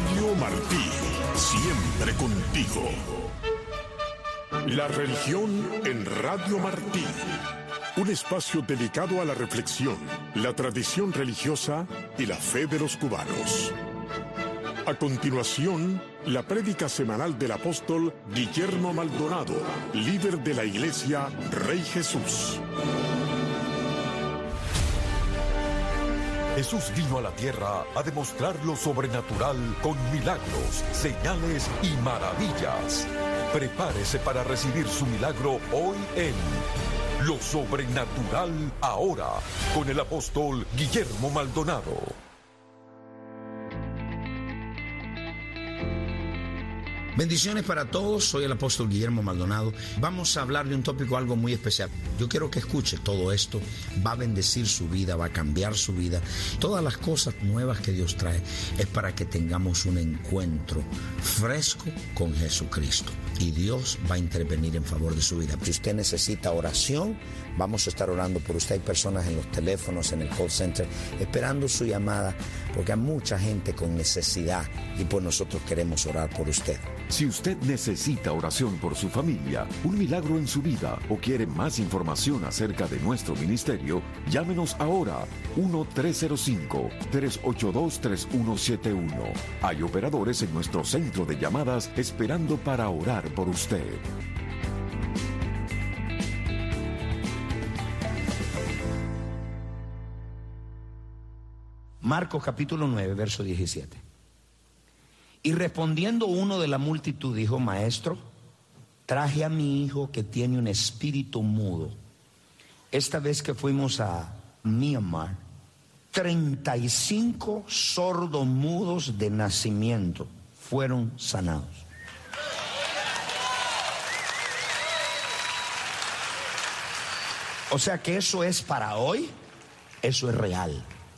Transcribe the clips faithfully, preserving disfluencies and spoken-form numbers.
Radio Martí, siempre contigo. La religión en Radio Martí. Un espacio dedicado a la reflexión, la tradición religiosa y la fe de los cubanos. A continuación, la prédica semanal del apóstol Guillermo Maldonado, líder de la Iglesia Rey Jesús. Jesús vino a la tierra a demostrar lo sobrenatural con milagros, señales y maravillas. Prepárese para recibir su milagro hoy en Lo Sobrenatural Ahora, con el apóstol Guillermo Maldonado. Bendiciones para todos, soy el apóstol Guillermo Maldonado. Vamos a hablar de un tópico algo muy especial. Yo quiero que escuche todo esto, va a bendecir su vida, va a cambiar su vida. Todas las cosas nuevas que Dios trae es para que tengamos un encuentro fresco con Jesucristo. Y Dios va a intervenir en favor de su vida. Si usted necesita oración, vamos a estar orando por usted. Hay personas en los teléfonos, en el call center, esperando su llamada, porque hay mucha gente con necesidad y pues nosotros queremos orar por usted. Si usted necesita oración por su familia, un milagro en su vida o quiere más información acerca de nuestro ministerio, llámenos ahora uno tres cero cinco, tres ocho dos, tres uno siete uno. Hay operadores en nuestro centro de llamadas esperando para orar por usted. Marcos capítulo nueve, verso diecisiete. Y respondiendo uno de la multitud dijo: Maestro, traje a mi hijo que tiene un espíritu mudo. Esta vez que fuimos a Myanmar, treinta y cinco sordomudos de nacimiento fueron sanados. O sea que eso es para hoy, eso es real.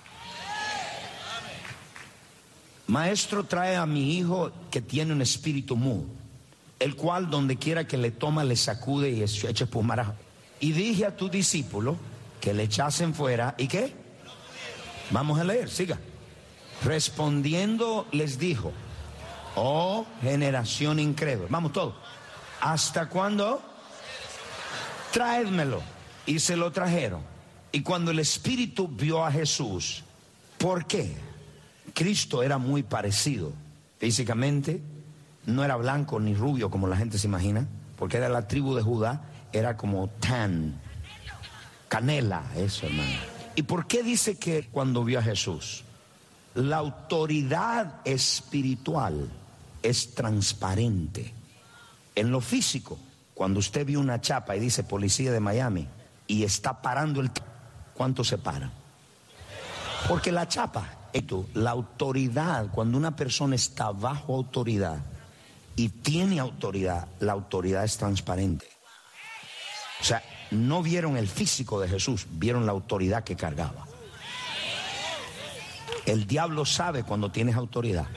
Maestro, trae a mi hijo que tiene un espíritu mudo, el cual donde quiera que le toma le sacude y echa espumarajo. Y dije a tu discípulo que le echasen fuera. ¿Y qué? Vamos a leer, siga. Respondiendo les dijo: oh generación incrédula. Vamos todos. ¿Hasta cuándo? Traédmelo. Y se lo trajeron. Y cuando el espíritu vio a Jesús, ¿por qué? Cristo era muy parecido físicamente, no era blanco ni rubio como la gente se imagina, porque era la tribu de Judá, era como tan, canela, eso, hermano. ¿Y por qué dice que cuando vio a Jesús? La autoridad espiritual es transparente. En lo físico, cuando usted vio una chapa y dice policía de Miami y está parando el... ¿Cuánto se para? Porque la chapa... La autoridad, cuando una persona está bajo autoridad y tiene autoridad, la autoridad es transparente. O sea, no vieron el físico de Jesús, vieron la autoridad que cargaba. El diablo sabe cuando tienes autoridad.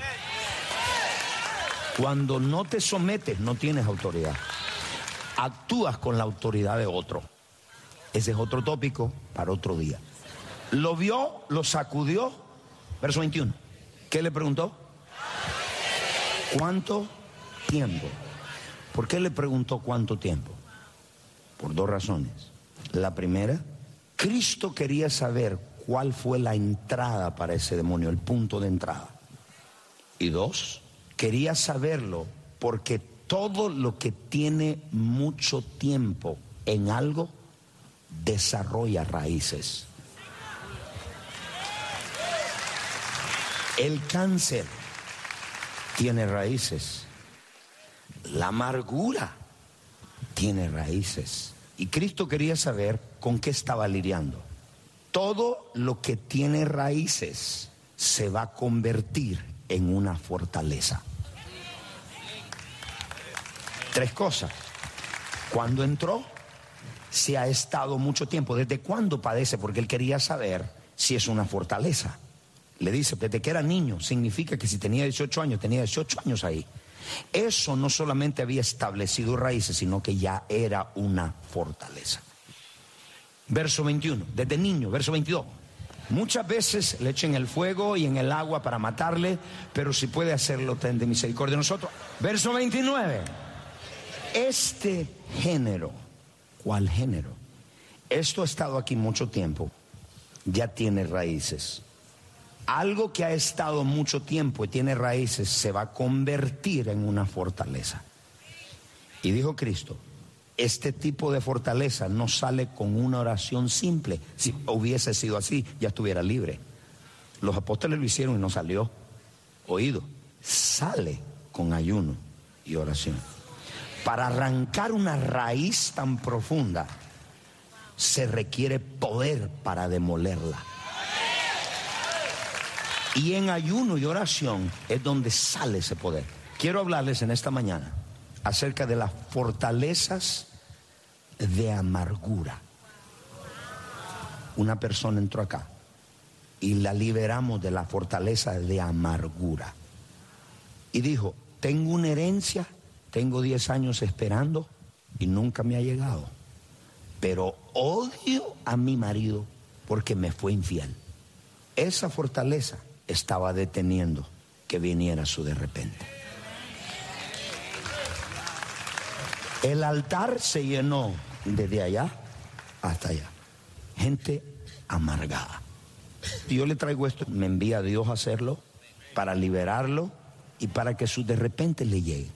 Cuando no te sometes, no tienes autoridad. Actúas con la autoridad de otro. Ese es otro tópico para otro día. Lo vio, lo sacudió. Verso veintiuno. ¿Qué le preguntó? ¿Cuánto tiempo? ¿Por qué le preguntó cuánto tiempo? Por dos razones. La primera, Cristo quería saber cuál fue la entrada para ese demonio, el punto de entrada. Y dos, quería saberlo porque todo lo que tiene mucho tiempo en algo desarrolla raíces. El cáncer tiene raíces. La amargura tiene raíces. Y Cristo quería saber con qué estaba lidiando. Todo lo que tiene raíces se va a convertir en una fortaleza. Tres cosas. ¿Cuándo entró? Si ha estado mucho tiempo. ¿Desde cuándo padece? Porque él quería saber si es una fortaleza. Le dice, desde que era niño, significa que si tenía dieciocho años, tenía dieciocho años ahí. Eso no solamente había establecido raíces, sino que ya era una fortaleza. Verso veintiuno, desde niño, verso veintidós. Muchas veces le echen el fuego y en el agua para matarle, pero si puede hacerlo, ten de misericordia de nosotros. Verso veintinueve. Este género, ¿cuál género? Esto ha estado aquí mucho tiempo, ya tiene raíces. Algo que ha estado mucho tiempo y tiene raíces se va a convertir en una fortaleza. Y dijo Cristo, este tipo de fortaleza no sale con una oración simple. Si hubiese sido así, ya estuviera libre. Los apóstoles lo hicieron y no salió. Oído, sale con ayuno y oración. Para arrancar una raíz tan profunda, se requiere poder para demolerla. Y en ayuno y oración es donde sale ese poder. Quiero hablarles en esta mañana acerca de las fortalezas de amargura. Una persona entró acá y la liberamos de la fortaleza de amargura. Y dijo, tengo una herencia, tengo diez años esperando y nunca me ha llegado. Pero odio a mi marido porque me fue infiel. Esa fortaleza estaba deteniendo que viniera su de repente. El altar se llenó desde allá hasta allá. Gente amargada. Y yo le traigo esto, me envía Dios a hacerlo para liberarlo y para que su de repente le llegue.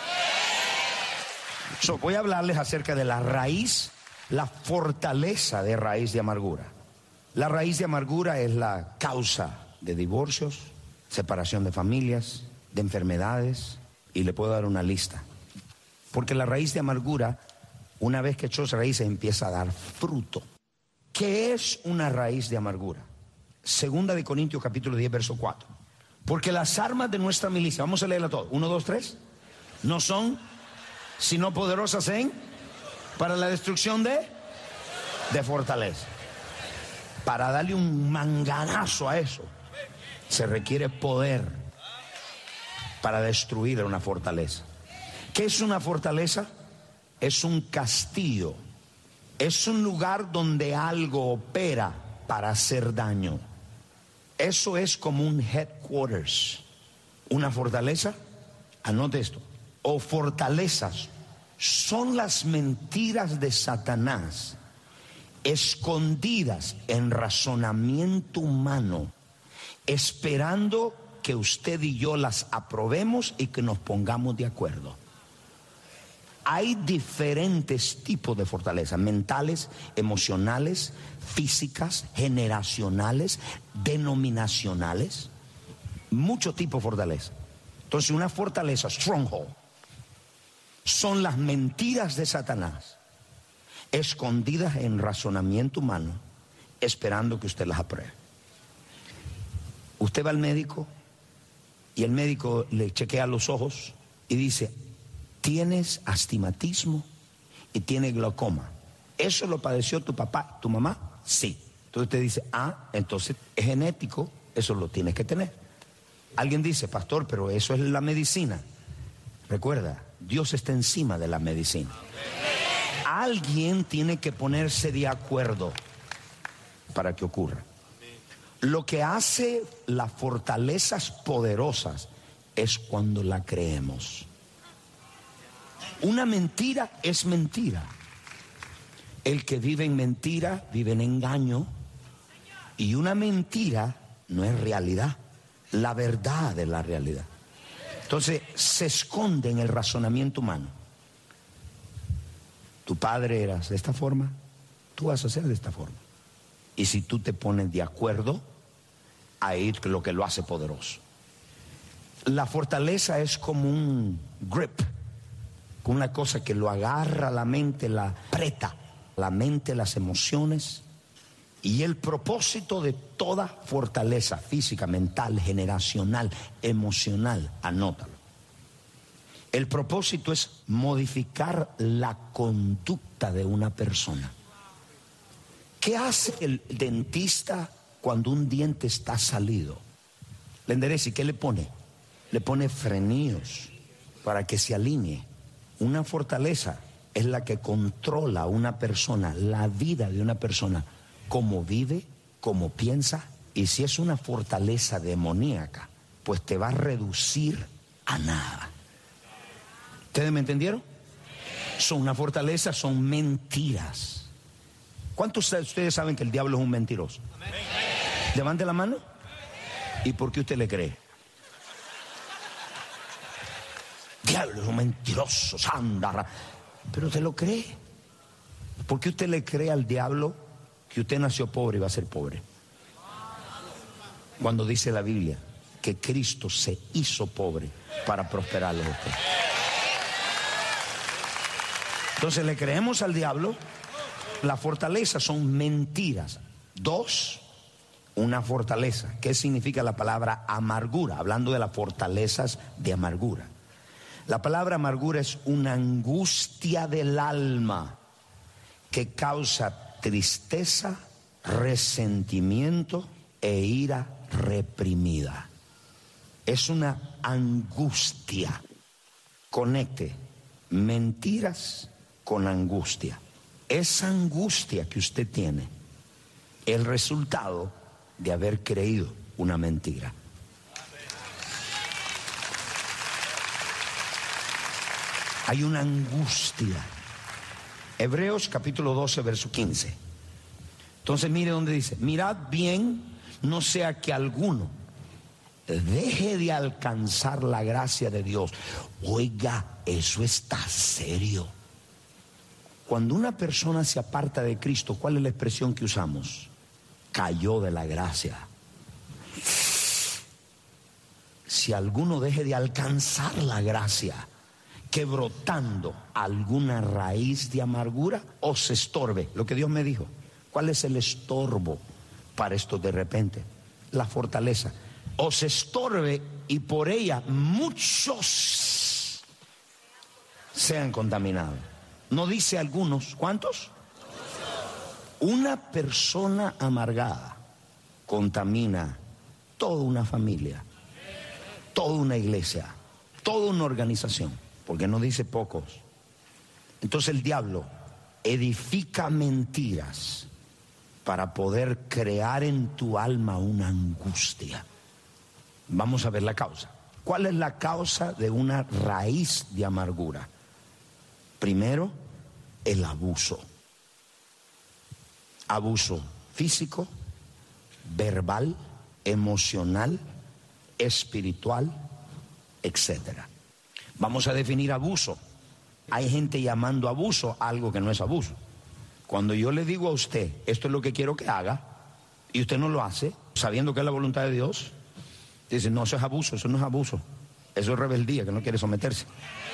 So, voy a hablarles acerca de la raíz, la fortaleza de raíz de amargura. La raíz de amargura es la causa de divorcios, separación de familias, de enfermedades, y le puedo dar una lista. Porque la raíz de amargura, una vez que echó raíces, empieza a dar fruto. ¿Qué es una raíz de amargura? Segunda de Corintios capítulo diez, verso cuatro. Porque las armas de nuestra milicia, vamos a leerla todo, uno, dos, tres, no son sino poderosas en, para la destrucción de, de fortaleza. Para darle un manganazo a eso, se requiere poder para destruir una fortaleza. ¿Qué es una fortaleza? Es un castillo. Es un lugar donde algo opera para hacer daño. Eso es como un headquarters. Una fortaleza, anote esto, o fortalezas son las mentiras de Satanás escondidas en razonamiento humano, esperando que usted y yo las aprobemos y que nos pongamos de acuerdo. Hay diferentes tipos de fortalezas, mentales, emocionales, físicas, generacionales, denominacionales, muchos tipos de fortaleza. Entonces una fortaleza, stronghold, son las mentiras de Satanás escondidas en razonamiento humano, esperando que usted las apruebe. Usted va al médico y el médico le chequea los ojos y dice, tienes astigmatismo y tienes glaucoma. ¿Eso lo padeció tu papá, tu mamá? Sí. Entonces usted dice, ah, entonces es genético, eso lo tienes que tener. Alguien dice, pastor, pero eso es la medicina. Recuerda, Dios está encima de la medicina. Alguien tiene que ponerse de acuerdo para que ocurra. Lo que hace las fortalezas poderosas es cuando la creemos. Una mentira es mentira. El que vive en mentira vive en engaño. Y una mentira no es realidad. La verdad es la realidad. Entonces se esconde en el razonamiento humano. Tu padre era de esta forma, tú vas a ser de esta forma. Y si tú te pones de acuerdo, ahí es lo que lo hace poderoso. La fortaleza es como un grip, como una cosa que lo agarra la mente, la aprieta la mente, las emociones. Y el propósito de toda fortaleza física, mental, generacional, emocional, anótalo. El propósito es modificar la conducta de una persona. ¿Qué hace el dentista cuando un diente está salido? Le endereza, ¿y qué le pone? Le pone frenillos para que se alinee. Una fortaleza es la que controla a una persona, la vida de una persona, cómo vive, como piensa, y si es una fortaleza demoníaca, pues te va a reducir a nada. ¿Ustedes me entendieron? Son una fortaleza, son mentiras. ¿Cuántos de ustedes saben que el diablo es un mentiroso? Levante la mano. ¿Y por qué usted le cree? Diablo es un mentiroso, sandara. Pero usted lo cree. ¿Por qué usted le cree al diablo que usted nació pobre y va a ser pobre? Cuando dice la Biblia que Cristo se hizo pobre para prosperarlo a usted. Entonces le creemos al diablo. La fortaleza son mentiras. Dos, una fortaleza. ¿Qué significa la palabra amargura? Hablando de las fortalezas de amargura. La palabra amargura es una angustia del alma que causa tristeza, resentimiento e ira reprimida. Es una angustia. Conecte mentiras con angustia. Esa angustia que usted tiene, el resultado de haber creído una mentira. Hay una angustia. Hebreos capítulo doce, verso quince. Entonces mire donde dice: mirad bien, no sea que alguno deje de alcanzar la gracia de Dios. Oiga, eso está serio. Cuando una persona se aparta de Cristo, ¿cuál es la expresión que usamos? Cayó de la gracia. Si alguno deje de alcanzar la gracia, que brotando alguna raíz de amargura o se estorbe. Lo que Dios me dijo. ¿Cuál es el estorbo para esto de repente? La fortaleza. O se estorbe y por ella muchos sean contaminados. No dice algunos. ¿Cuántos? Una persona amargada contamina toda una familia, toda una iglesia, toda una organización. Porque no dice pocos. Entonces el diablo edifica mentiras para poder crear en tu alma una angustia. Vamos a ver la causa. ¿Cuál es la causa de una raíz de amargura? Primero, el abuso. Abuso físico, verbal, emocional, espiritual, etcétera. Vamos a definir abuso. Hay gente llamando abuso algo que no es abuso. Cuando yo le digo a usted, esto es lo que quiero que haga, y usted no lo hace, sabiendo que es la voluntad de Dios, dice, no, eso es abuso, eso no es abuso. Eso es rebeldía, que no quiere someterse.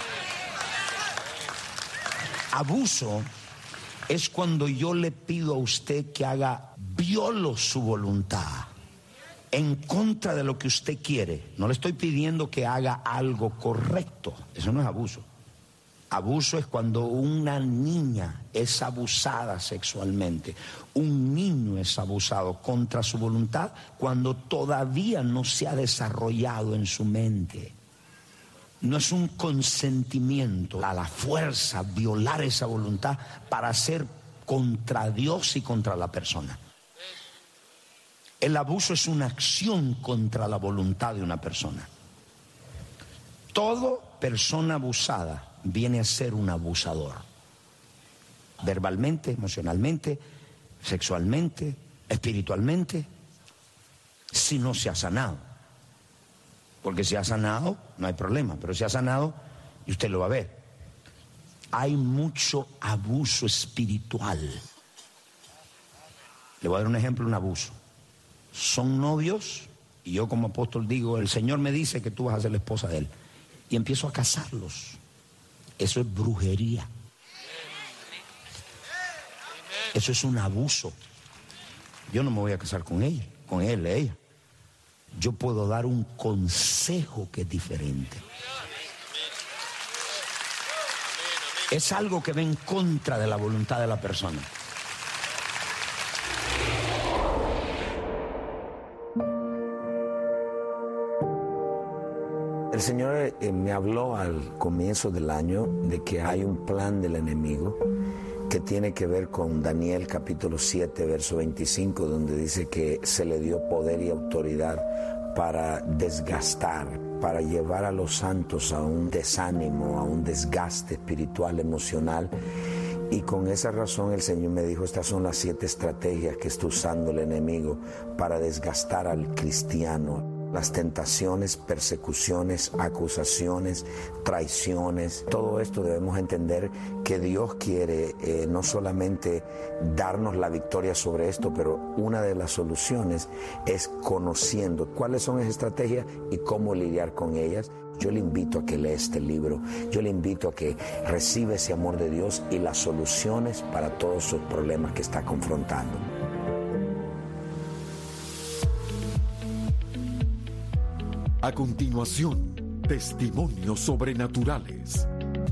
Abuso es cuando yo le pido a usted que haga, violo su voluntad, en contra de lo que usted quiere. No le estoy pidiendo que haga algo correcto. Eso no es abuso. Abuso es cuando una niña es abusada sexualmente. Un niño es abusado contra su voluntad cuando todavía no se ha desarrollado en su mente. No es un consentimiento a la fuerza violar esa voluntad para hacer contra Dios y contra la persona. El abuso es una acción contra la voluntad de una persona. Toda persona abusada viene a ser un abusador. Verbalmente, emocionalmente, sexualmente, espiritualmente, si no se ha sanado. Porque si ha sanado, no hay problema. Pero si ha sanado, y usted lo va a ver. Hay mucho abuso espiritual. Le voy a dar un ejemplo de un abuso. Son novios y yo como apóstol digo, el Señor me dice que tú vas a ser la esposa de él, y empiezo a casarlos. Eso es brujería. Eso es un abuso. Yo no me voy a casar con ella, con él, ella. Yo puedo dar un consejo que es diferente. Es algo que va en contra de la voluntad de la persona. El Señor eh, me habló al comienzo del año de que hay un plan del enemigo que tiene que ver con Daniel capítulo siete, verso veinticinco, donde dice que se le dio poder y autoridad para desgastar, para llevar a los santos a un desánimo, a un desgaste espiritual, emocional. Y con esa razón el Señor me dijo, estas son las siete estrategias que está usando el enemigo para desgastar al cristiano. Las tentaciones, persecuciones, acusaciones, traiciones, todo esto debemos entender que Dios quiere eh, no solamente darnos la victoria sobre esto, pero una de las soluciones es conociendo cuáles son esas estrategias y cómo lidiar con ellas. Yo le invito a que lea este libro, yo le invito a que reciba ese amor de Dios y las soluciones para todos sus problemas que está confrontando. A continuación, testimonios sobrenaturales.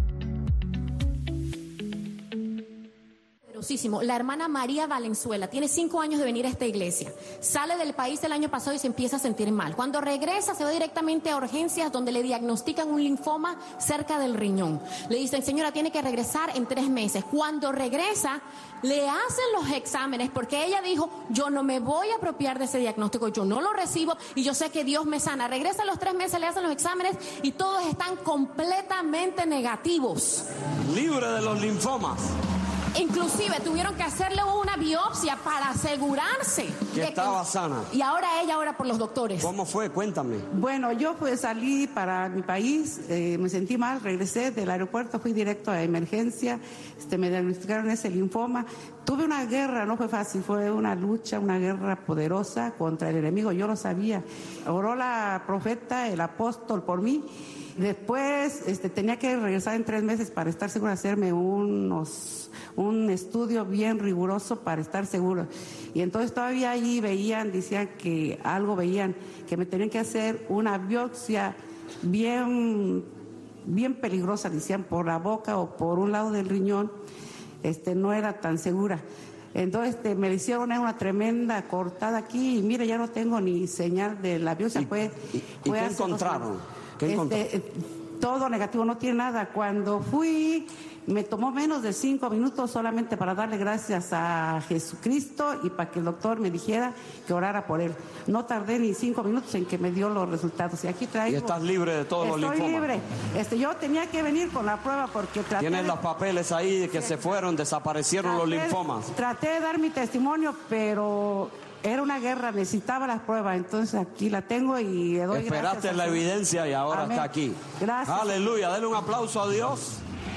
La hermana María Valenzuela tiene cinco años de venir a esta iglesia. Sale del país el año pasado y se empieza a sentir mal. Cuando regresa se va directamente a urgencias donde le diagnostican un linfoma cerca del riñón. Le dicen, señora, tiene que regresar en tres meses. Cuando regresa, le hacen los exámenes porque ella dijo, yo no me voy a apropiar de ese diagnóstico, yo no lo recibo y yo sé que Dios me sana. Regresa a los tres meses, le hacen los exámenes y todos están completamente negativos. Libre de los linfomas. Inclusive tuvieron que hacerle una biopsia para asegurarse que de estaba que... sana. Y ahora ella ora por los doctores. ¿Cómo fue? Cuéntame. Bueno, yo pues salí para mi país, eh, me sentí mal, regresé del aeropuerto, fui directo a emergencia, este, me diagnosticaron ese linfoma. Tuve una guerra, no fue fácil, fue una lucha, una guerra poderosa contra el enemigo, yo lo sabía. Oró la profeta, el apóstol por mí. Después este, tenía que regresar en tres meses para estar segura de hacerme unos, un estudio bien riguroso para estar seguro. Y entonces todavía allí veían, decían que algo veían, que me tenían que hacer una biopsia bien, bien peligrosa, decían, por la boca o por un lado del riñón, este, no era tan segura. Entonces este, me hicieron una tremenda cortada aquí y mire, ya no tengo ni señal de la biopsia. ¿Y, fue, y, y fue qué encontraron? ¿Qué este, todo negativo, no tiene nada. Cuando fui, me tomó menos de cinco minutos solamente para darle gracias a Jesucristo y para que el doctor me dijera que orara por él. No tardé ni cinco minutos en que me dio los resultados. Y aquí traigo... ¿Y estás libre de todos los linfomas? Estoy libre. Este, yo tenía que venir con la prueba porque traté... Tienes de... los papeles ahí de que sí. Se fueron, desaparecieron traté, los linfomas. Traté de dar mi testimonio, pero... Era una guerra, necesitaba las pruebas, entonces aquí la tengo y le doy Esperaste gracias. Esperaste la evidencia y ahora Amén. Está aquí. Gracias. Aleluya, dale un aplauso a Dios.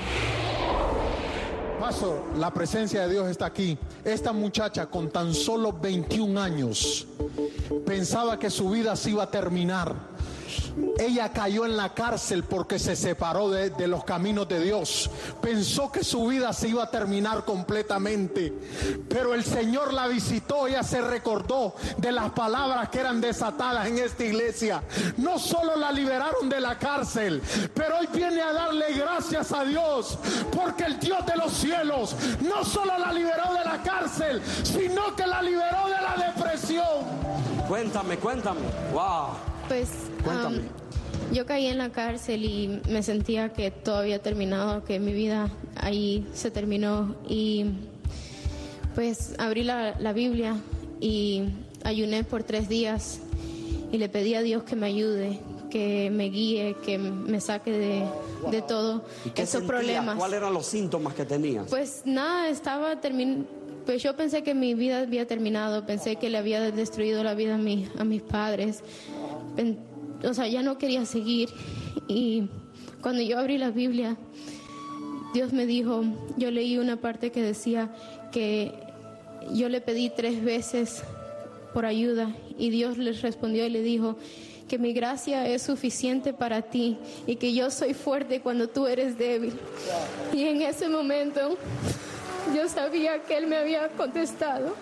Pastor, la presencia de Dios está aquí. Esta muchacha con tan solo veintiún años pensaba que su vida se iba a terminar. Ella cayó en la cárcel porque se separó de, de los caminos de Dios. Pensó que su vida se iba a terminar completamente, pero el Señor la visitó. Ella se recordó de las palabras que eran desatadas en esta iglesia. No solo la liberaron de la cárcel, pero hoy viene a darle gracias a Dios, porque el Dios de los cielos no solo la liberó de la cárcel, sino que la liberó de la depresión. Cuéntame, cuéntame. Wow. Pues um, yo caí en la cárcel y me sentía que todo había terminado, que mi vida ahí se terminó. Y pues abrí la, la Biblia y ayuné por tres días y le pedí a Dios que me ayude, que me guíe, que me saque de, de todo esos problemas. ¿Cuáles eran los síntomas que tenías? Pues nada, estaba terminando. Pues yo pensé que mi vida había terminado, pensé que le había destruido la vida a, mi, a mis padres. O sea, ya no quería seguir. Y cuando yo abrí la Biblia, Dios me dijo, yo leí una parte que decía que yo le pedí tres veces por ayuda y Dios les respondió y le dijo que mi gracia es suficiente para ti y que yo soy fuerte cuando tú eres débil. Y en ese momento yo sabía que Él me había contestado.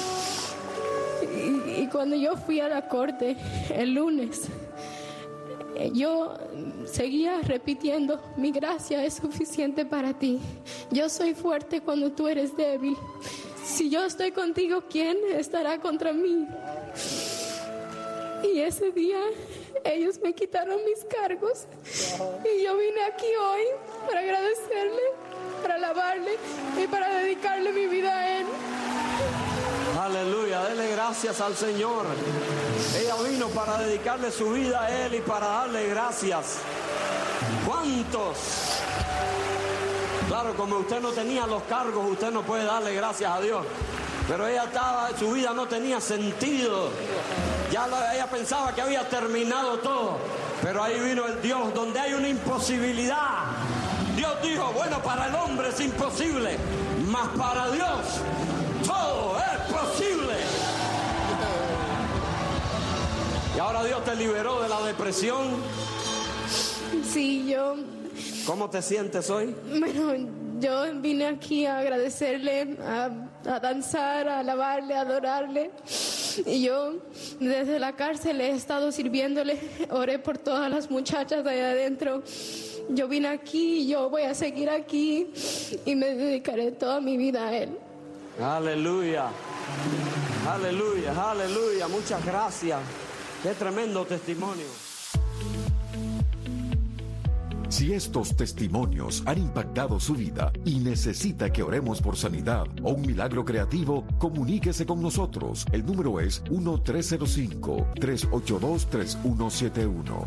Y, y cuando yo fui a la corte el lunes, yo seguía repitiendo, mi gracia es suficiente para ti. Yo soy fuerte cuando tú eres débil. Si yo estoy contigo, ¿quién estará contra mí? Y ese día ellos me quitaron mis cargos y yo vine aquí hoy para agradecerle para alabarle y para dedicarle mi vida a Él. Aleluya, dele gracias al Señor. Ella vino para dedicarle su vida a Él y para darle gracias. ¿Cuántos? Claro, como usted no tenía los cargos, usted no puede darle gracias a Dios. Pero ella estaba, su vida no tenía sentido. Ya lo, ella pensaba que había terminado todo. Pero ahí vino el Dios donde hay una imposibilidad. Dios dijo, bueno, para el hombre es imposible, mas para Dios todo es posible. Y ahora Dios te liberó de la depresión. Sí, yo... ¿Cómo te sientes hoy? Bueno, yo vine aquí a agradecerle, a, a danzar, a alabarle, a adorarle. Y yo desde la cárcel he estado sirviéndole, oré por todas las muchachas de allá adentro. Yo vine aquí y yo voy a seguir aquí y me dedicaré toda mi vida a Él. Aleluya, aleluya, aleluya, muchas gracias. Qué tremendo testimonio. Si estos testimonios han impactado su vida y necesita que oremos por sanidad o un milagro creativo, comuníquese con nosotros. El número es uno tres cero cinco, tres ocho dos, tres uno siete uno.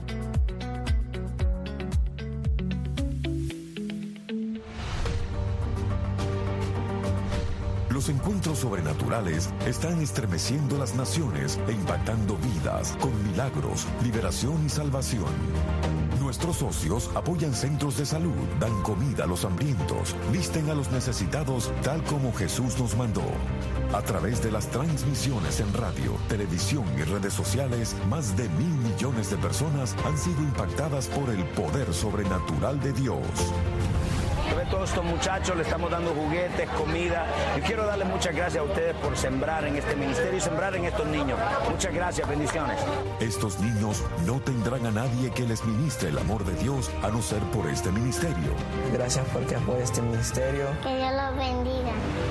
Los encuentros sobrenaturales están estremeciendo las naciones e impactando vidas con milagros, liberación y salvación. Nuestros socios apoyan centros de salud, dan comida a los hambrientos, visten a los necesitados tal como Jesús nos mandó. A través de las transmisiones en radio, televisión y redes sociales, más de mil millones de personas han sido impactadas por el poder sobrenatural de Dios. A todos estos muchachos le estamos dando juguetes, comida. Yo quiero darle muchas gracias a ustedes por sembrar en este ministerio y sembrar en estos niños. Muchas gracias, bendiciones. Estos niños no tendrán a nadie que les ministre el amor de Dios a no ser por este ministerio. Gracias porque apoya este ministerio. Que Dios los bendiga.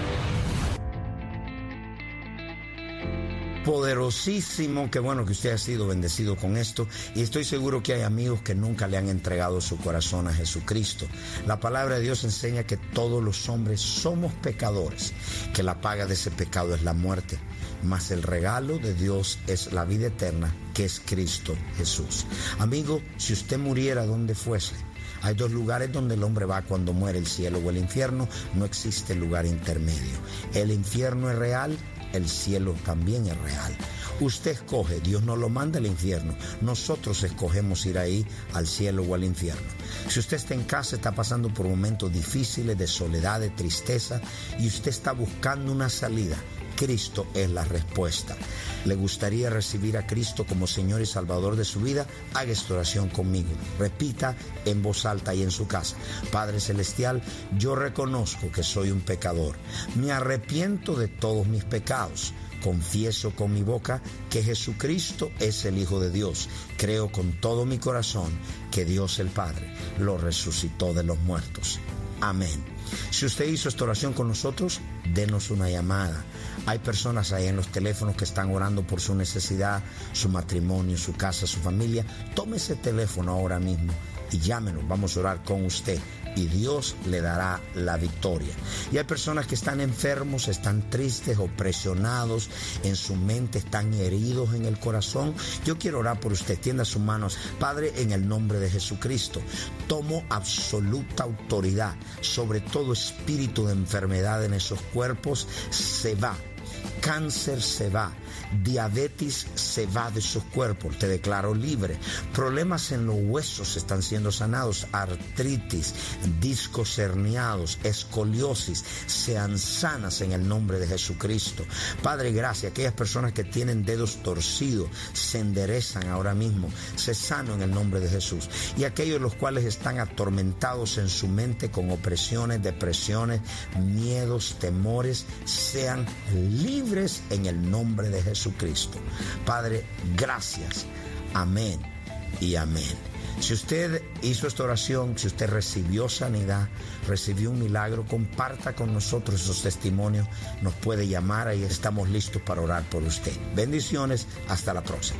Poderosísimo, qué bueno que usted ha sido bendecido con esto, y estoy seguro que hay amigos que nunca le han entregado su corazón a Jesucristo. La palabra de Dios enseña que todos los hombres somos pecadores, que la paga de ese pecado es la muerte, mas el regalo de Dios es la vida eterna, que es Cristo Jesús. Amigo, si usted muriera donde fuese, hay dos lugares donde el hombre va cuando muere, el cielo o el infierno. No existe lugar intermedio. El infierno es real, el cielo también es real. Usted escoge, Dios no lo manda al infierno. Nosotros escogemos ir ahí, al cielo o al infierno. Si usted está en casa, está pasando por momentos difíciles de soledad, de tristeza, y usted está buscando una salida, Cristo es la respuesta. ¿Le gustaría recibir a Cristo como Señor y Salvador de su vida? Haga esta oración conmigo. Repita en voz alta y en su casa. Padre Celestial, yo reconozco que soy un pecador. Me arrepiento de todos mis pecados. Confieso con mi boca que Jesucristo es el Hijo de Dios. Creo con todo mi corazón que Dios el Padre lo resucitó de los muertos. Amén. Si usted hizo esta oración con nosotros, denos una llamada. Hay personas ahí en los teléfonos que están orando por su necesidad, su matrimonio, su casa, su familia. Tome ese teléfono ahora mismo y llámenos. Vamos a orar con usted y Dios le dará la victoria. Y hay personas que están enfermos, están tristes, opresionados en su mente, están heridos en el corazón. Yo quiero orar por usted. Tienda sus manos. Padre, en el nombre de Jesucristo, tomo absoluta autoridad sobre todo espíritu de enfermedad en esos cuerpos. Se va. Cáncer se va, diabetes se va de sus cuerpos, te declaro libre. Problemas en los huesos están siendo sanados, artritis, discos herniados, escoliosis, sean sanas en el nombre de Jesucristo. Padre, gracias. Aquellas personas que tienen dedos torcidos se enderezan ahora mismo, se sanan en el nombre de Jesús. Y aquellos los cuales están atormentados en su mente con opresiones, depresiones, miedos, temores, sean libres en el nombre de Jesucristo. Padre, gracias. Amén y amén. Si usted hizo esta oración, si usted recibió sanidad, recibió un milagro, comparta con nosotros esos testimonios. Nos puede llamar, ahí estamos listos para orar por usted. Bendiciones, hasta la próxima.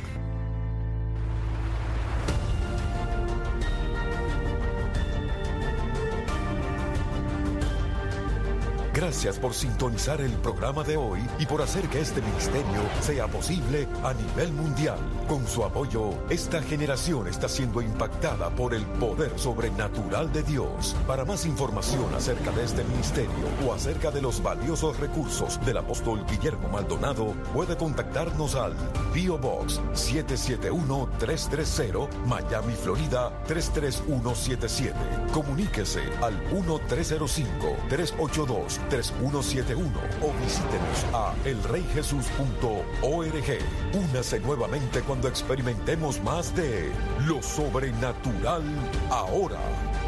Gracias por sintonizar el programa de hoy y por hacer que este ministerio sea posible a nivel mundial. Con su apoyo, esta generación está siendo impactada por el poder sobrenatural de Dios. Para más información acerca de este ministerio o acerca de los valiosos recursos del apóstol Guillermo Maldonado, puede contactarnos al P O Box siete siete uno tres tres cero, Miami, Florida tres tres uno siete siete. Comuníquese al uno tres cero cinco, tres ocho dos, tres uno siete uno o visítenos a el rey jesús punto org. Únase nuevamente cuando experimentemos más de lo sobrenatural ahora.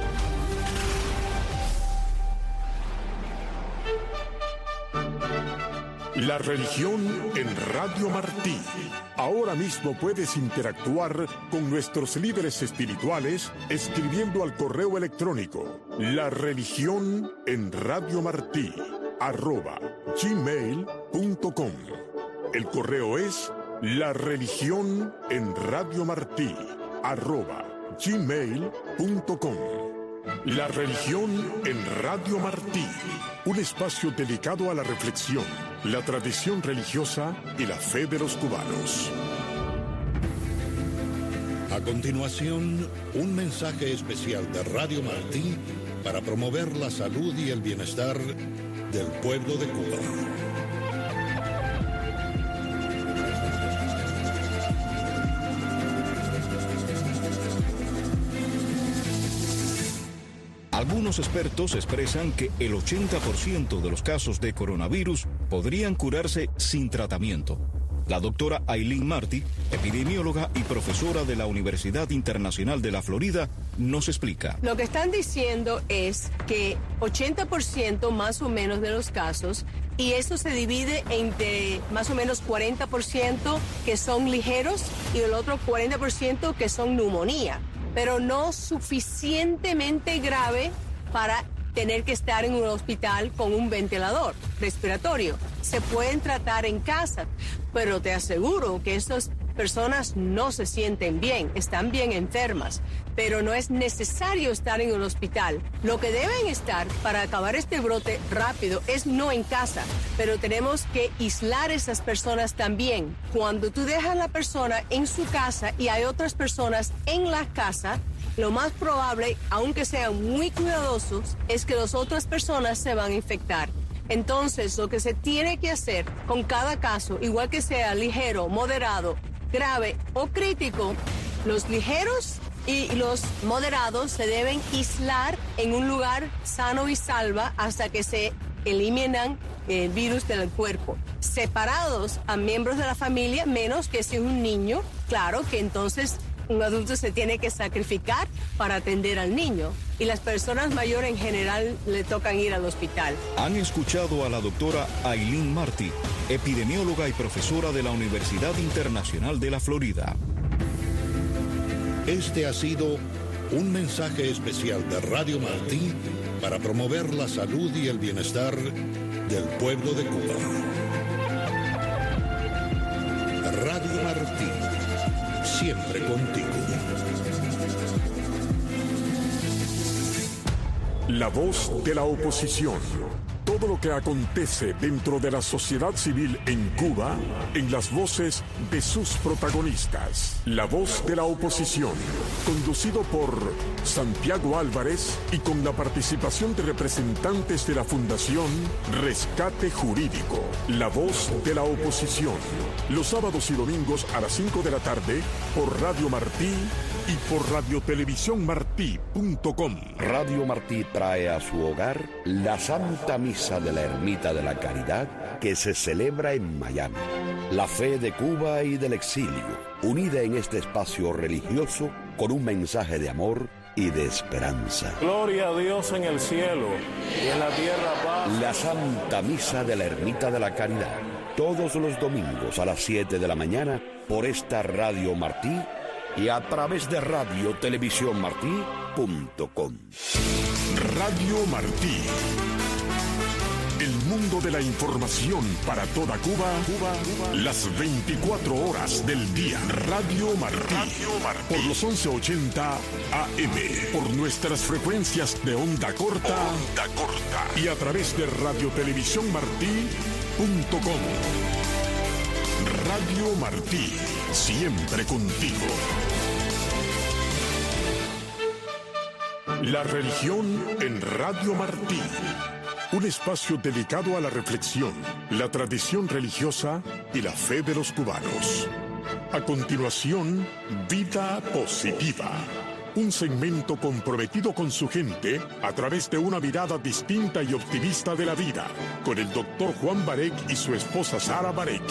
La religión en Radio Martí. Ahora mismo puedes interactuar con nuestros líderes espirituales escribiendo al correo electrónico la religión en Radio Martí arroba gmail punto com. El correo es la religión en Radio Martí arroba gmail punto com. La religión en Radio Martí, un espacio dedicado a la reflexión, la tradición religiosa y la fe de los cubanos. A continuación, un mensaje especial de Radio Martí para promover la salud y el bienestar del pueblo de Cuba. Algunos expertos expresan que el ochenta por ciento de los casos de coronavirus podrían curarse sin tratamiento. La doctora Aileen Martí, epidemióloga y profesora de la Universidad Internacional de la Florida, nos explica. Lo que están diciendo es que ochenta por ciento más o menos de los casos, y eso se divide entre más o menos cuarenta por ciento que son ligeros y el otro cuarenta por ciento que son neumonía, pero no suficientemente grave para tener que estar en un hospital con un ventilador respiratorio. Se pueden tratar en casa, pero te aseguro que estas personas no se sienten bien, están bien enfermas, pero no es necesario estar en un hospital. Lo que deben estar para acabar este brote rápido es no en casa, pero tenemos que aislar a esas personas también. Cuando tú dejas a la persona en su casa y hay otras personas en la casa, lo más probable, aunque sean muy cuidadosos, es que las otras personas se van a infectar. Entonces, lo que se tiene que hacer con cada caso, igual que sea ligero, moderado, grave o crítico, los ligeros y los moderados se deben aislar en un lugar sano y salva hasta que se eliminan el virus del cuerpo. Separados a miembros de la familia, menos que si es un niño, claro que entonces un adulto se tiene que sacrificar para atender al niño. Y las personas mayores en general le tocan ir al hospital. Han escuchado a la doctora Aileen Martí, epidemióloga y profesora de la Universidad Internacional de la Florida. Este ha sido un mensaje especial de Radio Martí para promover la salud y el bienestar del pueblo de Cuba. Radio Martí, siempre contigo. La voz de la oposición. Todo lo que acontece dentro de la sociedad civil en Cuba, en las voces de sus protagonistas. La voz de la oposición, conducido por Santiago Álvarez y con la participación de representantes de la Fundación Rescate Jurídico. La voz de la oposición, los sábados y domingos a las cinco de la tarde por Radio Martí y por radiotelevisión martí punto com. Radio Martí trae a su hogar la Santa Misa de la Ermita de la Caridad que se celebra en Miami. La fe de Cuba y del exilio, unida en este espacio religioso con un mensaje de amor y de esperanza. Gloria a Dios en el cielo y en la tierra paz. La Santa Misa de la Ermita de la Caridad, todos los domingos a las siete de la mañana por esta Radio Martí y a través de radio televisión martí punto com. Radio Martí. El mundo de la información para toda Cuba, Cuba, Cuba. Las veinticuatro horas del día. Radio Martí. Radio Martí. Por los once ochenta A M. Por nuestras frecuencias de onda corta. Onda corta. Y a través de radio televisión martí punto com. Radio Martí. Siempre contigo. La religión en Radio Martí. Un espacio dedicado a la reflexión, la tradición religiosa y la fe de los cubanos. A continuación, Vida Positiva. Un segmento comprometido con su gente a través de una mirada distinta y optimista de la vida, con el doctor Juan Barek y su esposa Sara Barek.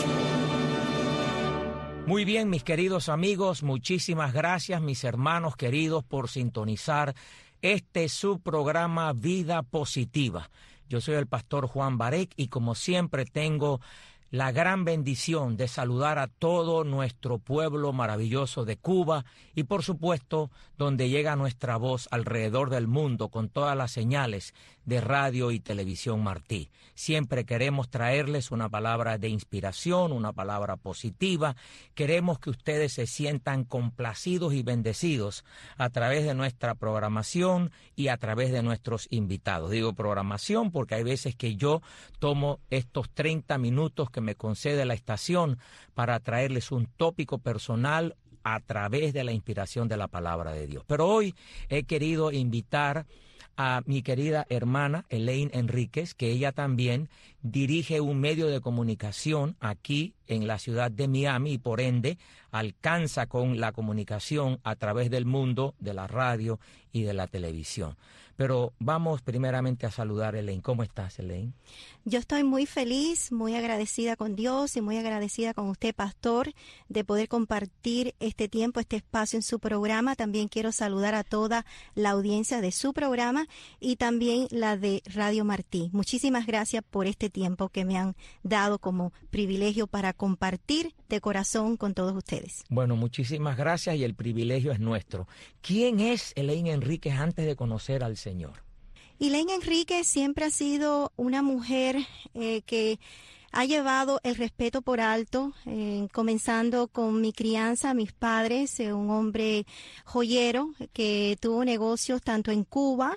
Muy bien, mis queridos amigos, muchísimas gracias, mis hermanos queridos, por sintonizar este es su programa Vida Positiva. Yo soy el pastor Juan Barek y como siempre tengo la gran bendición de saludar a todo nuestro pueblo maravilloso de Cuba y por supuesto donde llega nuestra voz alrededor del mundo con todas las señales de radio y televisión Martí. Siempre queremos traerles una palabra de inspiración, una palabra positiva. Queremos que ustedes se sientan complacidos y bendecidos a través de nuestra programación y a través de nuestros invitados. Digo programación porque hay veces que yo tomo estos treinta minutos que me concede la estación para traerles un tópico personal a través de la inspiración de la palabra de Dios. Pero hoy he querido invitar a mi querida hermana Elaine Enríquez, que ella también dirige un medio de comunicación aquí en la ciudad de Miami y por ende alcanza con la comunicación a través del mundo de la radio y de la televisión. Pero vamos primeramente a saludar a Elaine. ¿Cómo estás, Elaine? Yo estoy muy feliz, muy agradecida con Dios y muy agradecida con usted, pastor, de poder compartir este tiempo, este espacio en su programa. También quiero saludar a toda la audiencia de su programa y también la de Radio Martí. Muchísimas gracias por este tiempo que me han dado como privilegio para compartir de corazón con todos ustedes. Bueno, muchísimas gracias y el privilegio es nuestro. ¿Quién es Elaine Enríquez antes de conocer al Señor? Elaine Enríquez siempre ha sido una mujer eh, que ha llevado el respeto por alto, eh, comenzando con mi crianza, mis padres, eh, un hombre joyero que tuvo negocios tanto en Cuba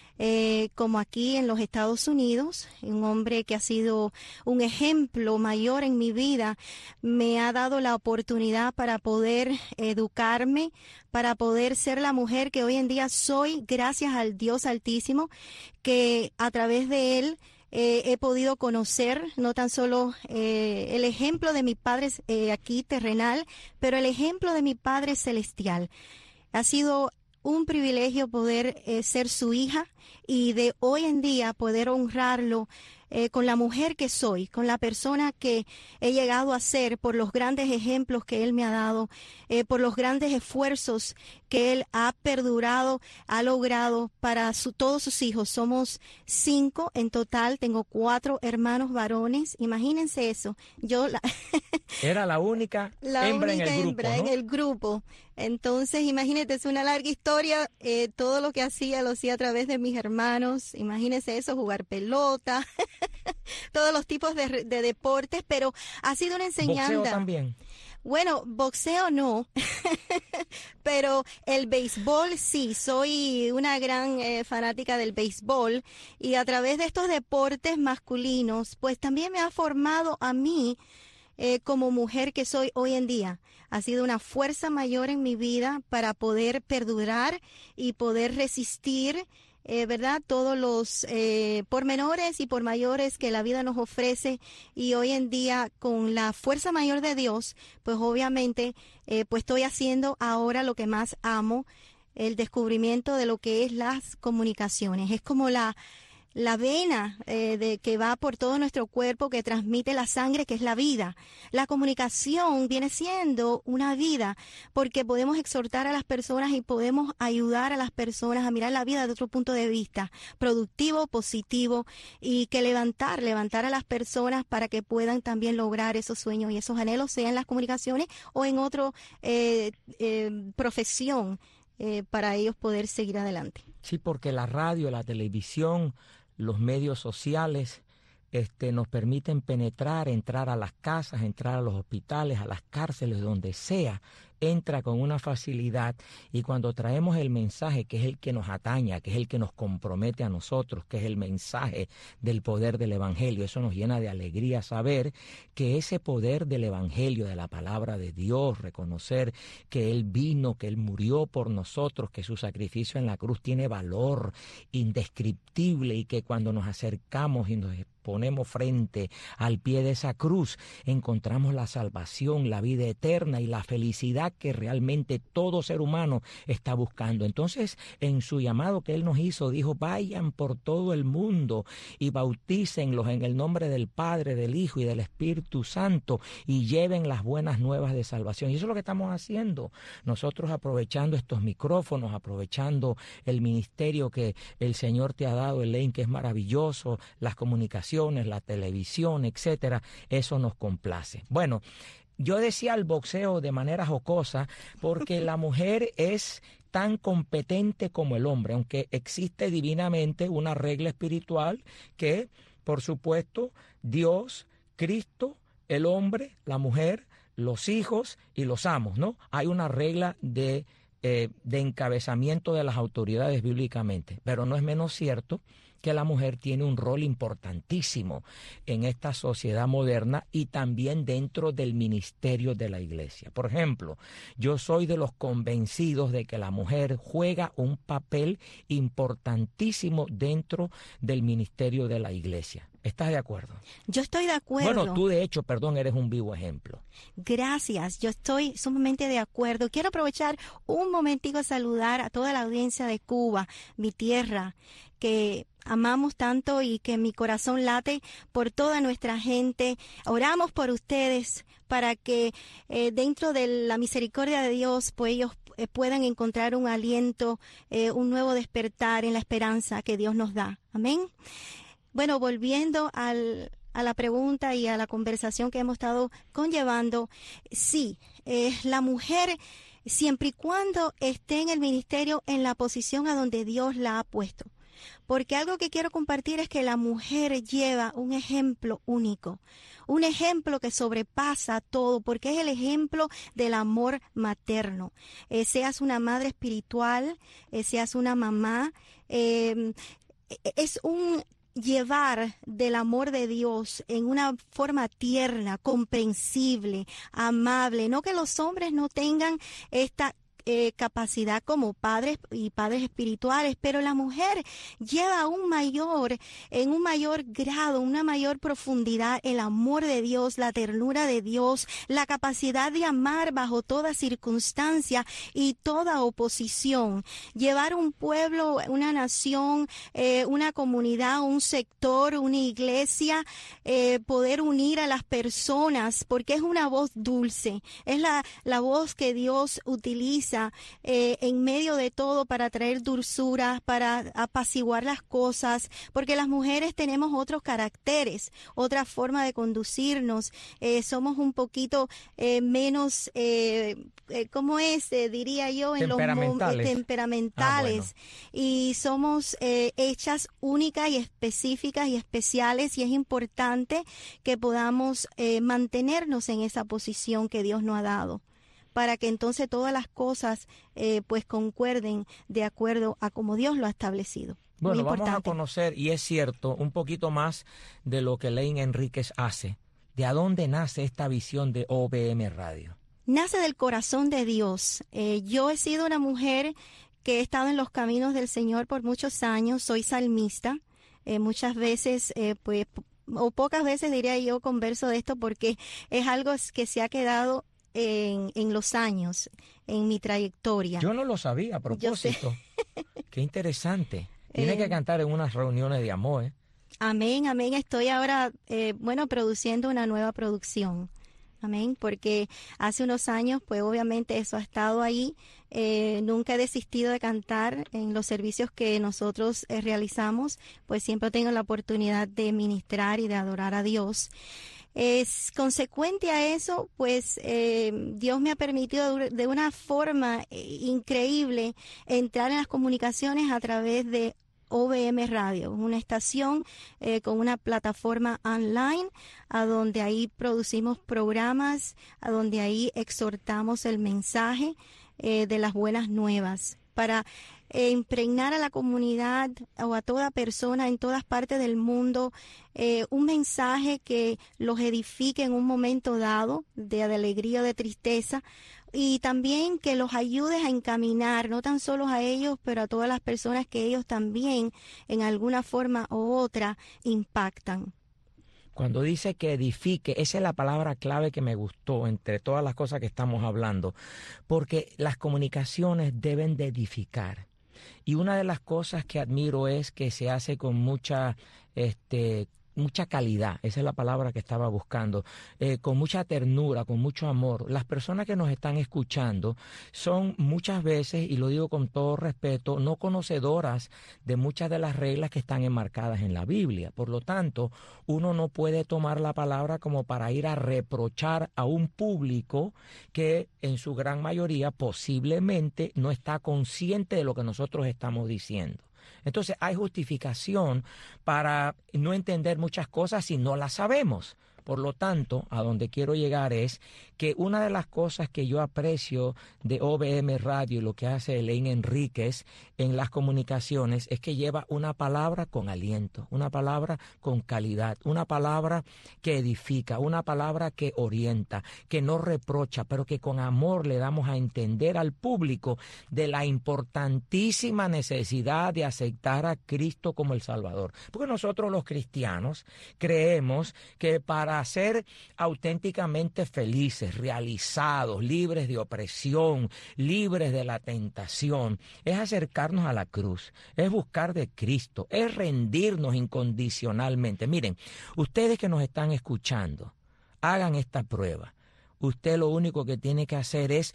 Eh, como aquí en los Estados Unidos, un hombre que ha sido un ejemplo mayor en mi vida, me ha dado la oportunidad para poder educarme, para poder ser la mujer que hoy en día soy, gracias al Dios Altísimo, que a través de él eh, he podido conocer no tan solo eh, el ejemplo de mi Padre eh, aquí terrenal, pero el ejemplo de mi Padre celestial. Ha sido un privilegio poder eh, ser su hija y de hoy en día poder honrarlo eh, con la mujer que soy, con la persona que he llegado a ser por los grandes ejemplos que él me ha dado, eh, por los grandes esfuerzos que él ha perdurado, ha logrado para su, todos sus hijos. Somos cinco en total, tengo cuatro hermanos varones, imagínense eso. Yo la Era la única la hembra única en el grupo, hembra ¿no? en el grupo. Entonces, imagínate, es una larga historia. Eh, todo lo que hacía lo hacía a través de mis hermanos. Imagínense eso, jugar pelota, todos los tipos de, de deportes, pero ha sido una enseñanza. Boxeo también. Bueno, boxeo no, pero el béisbol sí, soy una gran eh, fanática del béisbol y a través de estos deportes masculinos, pues también me ha formado a mí eh, como mujer que soy hoy en día. Ha sido una fuerza mayor en mi vida para poder perdurar y poder resistir Eh, ¿verdad? Todos los eh, pormenores y por mayores que la vida nos ofrece y hoy en día con la fuerza mayor de Dios, pues obviamente eh, pues estoy haciendo ahora lo que más amo, el descubrimiento de lo que es las comunicaciones. Es como la la vena eh, de que va por todo nuestro cuerpo, que transmite la sangre, que es la vida. La comunicación viene siendo una vida, porque podemos exhortar a las personas y podemos ayudar a las personas a mirar la vida de otro punto de vista, productivo, positivo, y que levantar, levantar a las personas para que puedan también lograr esos sueños y esos anhelos, sea en las comunicaciones o en otra eh, eh, profesión, eh, para ellos poder seguir adelante. Sí, porque la radio, la televisión, los medios sociales este, nos permiten penetrar, entrar a las casas, entrar a los hospitales, a las cárceles, donde sea. Entra con una facilidad, y cuando traemos el mensaje que es el que nos ataña, que es el que nos compromete a nosotros, que es el mensaje del poder del Evangelio, eso nos llena de alegría saber que ese poder del Evangelio, de la palabra de Dios, reconocer que Él vino, que Él murió por nosotros, que su sacrificio en la cruz tiene valor indescriptible, y que cuando nos acercamos y nos ponemos frente al pie de esa cruz, encontramos la salvación, la vida eterna y la felicidad que realmente todo ser humano está buscando. Entonces, en su llamado que Él nos hizo, dijo: vayan por todo el mundo y bautícenlos en el nombre del Padre, del Hijo y del Espíritu Santo, y lleven las buenas nuevas de salvación. Y eso es lo que estamos haciendo nosotros, aprovechando estos micrófonos, aprovechando el ministerio que el Señor te ha dado, Elaine, que es maravilloso, las comunicaciones, la televisión, etcétera. Eso nos complace. Bueno, yo decía el boxeo de manera jocosa porque la mujer es tan competente como el hombre, aunque existe divinamente una regla espiritual que, por supuesto, Dios, Cristo, el hombre, la mujer, los hijos y los amos, ¿no? Hay una regla de, eh, de encabezamiento de las autoridades bíblicamente, pero no es menos cierto que la mujer tiene un rol importantísimo en esta sociedad moderna y también dentro del ministerio de la iglesia. Por ejemplo, yo soy de los convencidos de que la mujer juega un papel importantísimo dentro del ministerio de la iglesia. ¿Estás de acuerdo? Yo estoy de acuerdo. Bueno, tú de hecho, perdón, eres un vivo ejemplo. Gracias, yo estoy sumamente de acuerdo. Quiero aprovechar un momentico a saludar a toda la audiencia de Cuba, mi tierra, que amamos tanto y que mi corazón late por toda nuestra gente. Oramos por ustedes para que eh, dentro de la misericordia de Dios, pues ellos eh, puedan encontrar un aliento, eh, un nuevo despertar en la esperanza que Dios nos da. Amén. Bueno, volviendo al, a la pregunta y a la conversación que hemos estado conllevando, sí, eh, la mujer, siempre y cuando esté en el ministerio, en la posición a donde Dios la ha puesto. Porque algo que quiero compartir es que la mujer lleva un ejemplo único, un ejemplo que sobrepasa todo, porque es el ejemplo del amor materno. Eh, seas una madre espiritual, eh, seas una mamá, eh, es un llevar del amor de Dios en una forma tierna, comprensible, amable. No que los hombres no tengan esta Eh, capacidad como padres y padres espirituales, pero la mujer lleva un mayor, en un mayor grado, una mayor profundidad, el amor de Dios, la ternura de Dios, la capacidad de amar bajo toda circunstancia y toda oposición. Llevar un pueblo, una nación, eh, una comunidad, un sector, una iglesia, eh, poder unir a las personas, porque es una voz dulce, es la, la voz que Dios utiliza Eh, en medio de todo para traer dulzura, para apaciguar las cosas, porque las mujeres tenemos otros caracteres, otra forma de conducirnos, eh, somos un poquito eh, menos, eh, eh, ¿cómo es? Eh, diría yo, en temperamentales, los, eh, temperamentales. Ah, bueno. Y somos eh, hechas únicas y específicas y especiales, y es importante que podamos eh, mantenernos en esa posición que Dios nos ha dado, para que entonces todas las cosas eh, pues concuerden de acuerdo a como Dios lo ha establecido. Bueno, vamos a conocer, y es cierto, un poquito más de lo que Elaine Enríquez hace. ¿De a dónde nace esta visión de O B M Radio? Nace del corazón de Dios. Eh, yo he sido una mujer que he estado en los caminos del Señor por muchos años, soy salmista, eh, muchas veces eh, pues o pocas veces diría yo converso de esto, porque es algo que se ha quedado En, en los años, en mi trayectoria. Yo no lo sabía, a propósito. Qué interesante. Tiene eh, que cantar en unas reuniones de amor, ¿eh? Amén, amén. Estoy ahora, eh, bueno, produciendo una nueva producción. Amén, porque hace unos años, pues obviamente eso ha estado ahí. Eh, nunca he desistido de cantar en los servicios que nosotros eh, realizamos, pues siempre tengo la oportunidad de ministrar y de adorar a Dios. Es consecuente a eso, pues eh, Dios me ha permitido de una forma eh, increíble entrar en las comunicaciones a través de O B M Radio, una estación eh, con una plataforma online, a donde ahí producimos programas, a donde ahí exhortamos el mensaje eh, de las buenas nuevas, para eh, impregnar a la comunidad o a toda persona en todas partes del mundo eh, un mensaje que los edifique en un momento dado de, de alegría o de tristeza, y también que los ayude a encaminar, no tan solo a ellos, pero a todas las personas que ellos también en alguna forma u otra impactan. Cuando dice que edifique, esa es la palabra clave que me gustó entre todas las cosas que estamos hablando, porque las comunicaciones deben de edificar. Y una de las cosas que admiro es que se hace con mucha este, mucha calidad, esa es la palabra que estaba buscando, eh, con mucha ternura, con mucho amor. Las personas que nos están escuchando son muchas veces, y lo digo con todo respeto, no conocedoras de muchas de las reglas que están enmarcadas en la Biblia. Por lo tanto, uno no puede tomar la palabra como para ir a reprochar a un público que en su gran mayoría posiblemente no está consciente de lo que nosotros estamos diciendo. Entonces hay justificación para no entender muchas cosas si no las sabemos. Por lo tanto, a donde quiero llegar es que una de las cosas que yo aprecio de O B M Radio y lo que hace Elaine Enríquez en las comunicaciones es que lleva una palabra con aliento, una palabra con calidad, una palabra que edifica, una palabra que orienta, que no reprocha, pero que con amor le damos a entender al público de la importantísima necesidad de aceptar a Cristo como el Salvador. Porque nosotros los cristianos creemos que para ser auténticamente felices, realizados, libres de opresión, libres de la tentación, es acercarnos a la cruz, es buscar de Cristo, es rendirnos incondicionalmente. Miren, ustedes que nos están escuchando, hagan esta prueba. Usted lo único que tiene que hacer es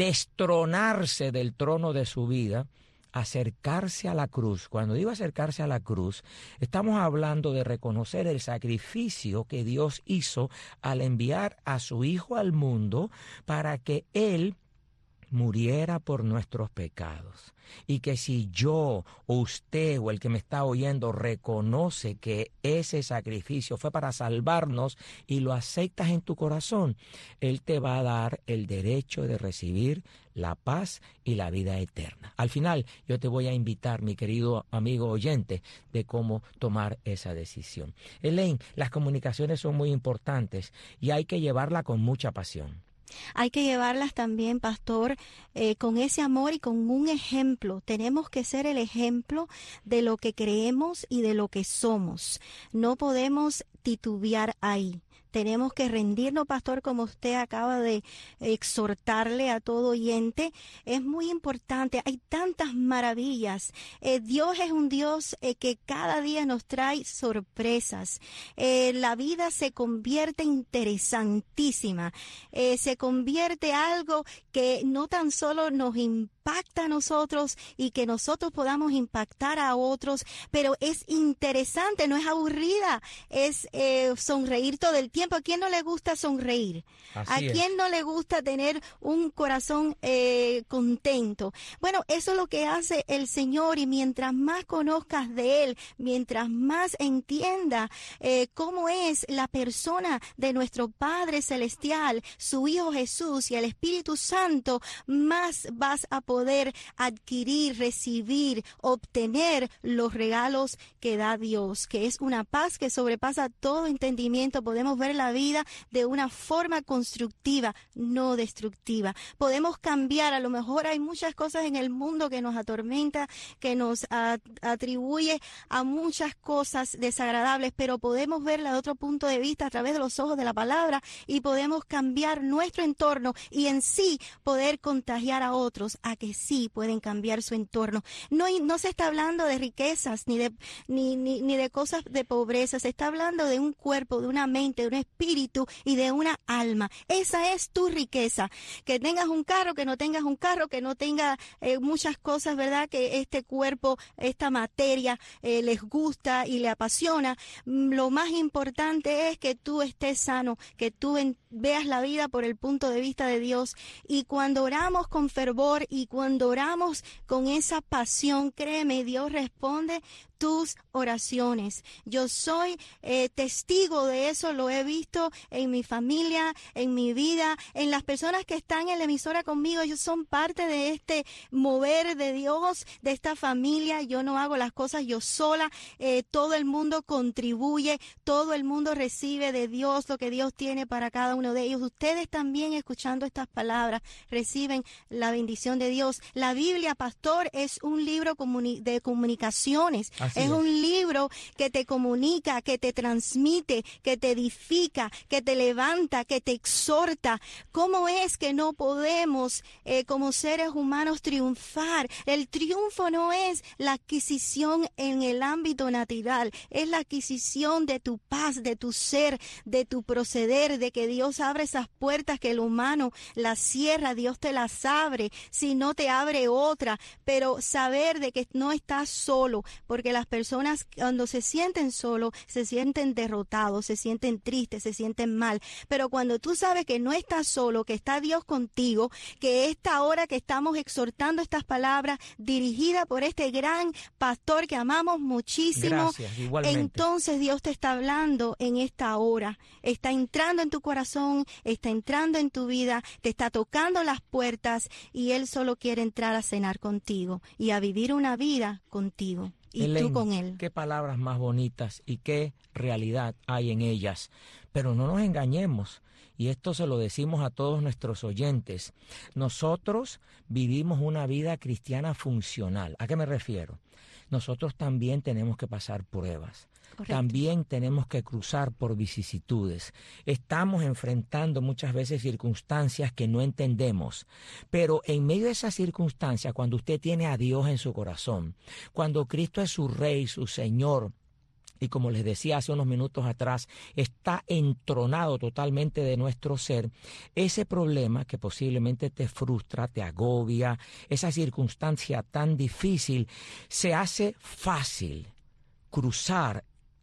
destronarse del trono de su vida, acercarse a la cruz. Cuando digo acercarse a la cruz, estamos hablando de reconocer el sacrificio que Dios hizo al enviar a su Hijo al mundo para que Él muriera por nuestros pecados. Y que si yo o usted o el que me está oyendo reconoce que ese sacrificio fue para salvarnos y lo aceptas en tu corazón, Él te va a dar el derecho de recibir la paz y la vida eterna. Al final, yo te voy a invitar, mi querido amigo oyente, de cómo tomar esa decisión. Elaine, las comunicaciones son muy importantes y hay que llevarla con mucha pasión. Hay que llevarlas también, pastor, eh, con ese amor y con un ejemplo. Tenemos que ser el ejemplo de lo que creemos y de lo que somos. No podemos titubear ahí. Tenemos que rendirnos, pastor, como usted acaba de exhortarle a todo oyente. Es muy importante, hay tantas maravillas. Eh, Dios es un Dios eh, que cada día nos trae sorpresas. Eh, la vida se convierte interesantísima. Eh, se convierte en algo que no tan solo nos impacta a nosotros y que nosotros podamos impactar a otros, pero es interesante, no es aburrida, es eh, sonreír todo el tiempo. ¿A quién no le gusta sonreír? Así ¿A quién es. no le gusta tener un corazón eh, contento? Bueno, eso es lo que hace el Señor, y mientras más conozcas de Él, mientras más entienda eh, cómo es la persona de nuestro Padre Celestial, su Hijo Jesús y el Espíritu Santo, más vas a poder adquirir, recibir, obtener los regalos que da Dios, que es una paz que sobrepasa todo entendimiento. Podemos ver la vida de una forma constructiva, no destructiva. Podemos cambiar, a lo mejor hay muchas cosas en el mundo que nos atormenta, que nos a, atribuye a muchas cosas desagradables, pero podemos verla de otro punto de vista a través de los ojos de la palabra, y podemos cambiar nuestro entorno y en sí poder contagiar a otros a que sí pueden cambiar su entorno. No, no se está hablando de riquezas ni de, ni, ni, ni de cosas de pobreza, se está hablando de un cuerpo, de una mente, de un espíritu y de una alma. Esa es tu riqueza. Que tengas un carro, que no tengas un carro, que no tenga eh, muchas cosas, ¿verdad? Que este cuerpo, esta materia eh, les gusta y le apasiona. Lo más importante es que tú estés sano, que tú en, veas la vida por el punto de vista de Dios. Y cuando oramos con fervor y cuando oramos con esa pasión, créeme, Dios responde tus oraciones. Yo soy eh, testigo de eso, lo he visto en mi familia, en mi vida, en las personas que están en la emisora conmigo. Ellos son parte de este mover de Dios, de esta familia. Yo no hago las cosas yo sola, eh, todo el mundo contribuye, todo el mundo recibe de Dios lo que Dios tiene para cada uno de ellos. Ustedes también, escuchando estas palabras, reciben la bendición de Dios. La Biblia, pastor, es un libro comuni- de comunicaciones. Es, es un libro que te comunica, que te transmite, que te edifica, que te levanta, que te exhorta. ¿Cómo es que no podemos eh, como seres humanos triunfar? El triunfo no es la adquisición en el ámbito natural, es la adquisición de tu paz, de tu ser, de tu proceder, de que Dios abre esas puertas que el humano las cierra, Dios te las abre, si no te abre otra, pero saber de que no estás solo, porque las personas cuando se sienten solos, se sienten derrotados, se sienten tristes, se sienten mal, pero cuando tú sabes que no estás solo, que está Dios contigo, que esta hora que estamos exhortando estas palabras, dirigida por este gran pastor que amamos muchísimo, gracias, igualmente. Entonces Dios te está hablando en esta hora, está entrando en tu corazón, está entrando en tu vida, te está tocando las puertas y Él solo quiere entrar a cenar contigo y a vivir una vida contigo. Y Elaine, tú con Él. Qué palabras más bonitas y qué realidad hay en ellas. Pero no nos engañemos, y esto se lo decimos a todos nuestros oyentes. Nosotros vivimos una vida cristiana funcional. ¿A qué me refiero? Nosotros también tenemos que pasar pruebas. Correcto. También tenemos que cruzar por vicisitudes. Estamos enfrentando muchas veces circunstancias que no entendemos, pero en medio de esas circunstancias, cuando usted tiene a Dios en su corazón, cuando Cristo es su Rey, su Señor, y como les decía hace unos minutos atrás, está entronado totalmente de nuestro ser, ese problema que posiblemente te frustra, te agobia, esa circunstancia tan difícil, se hace fácil cruzar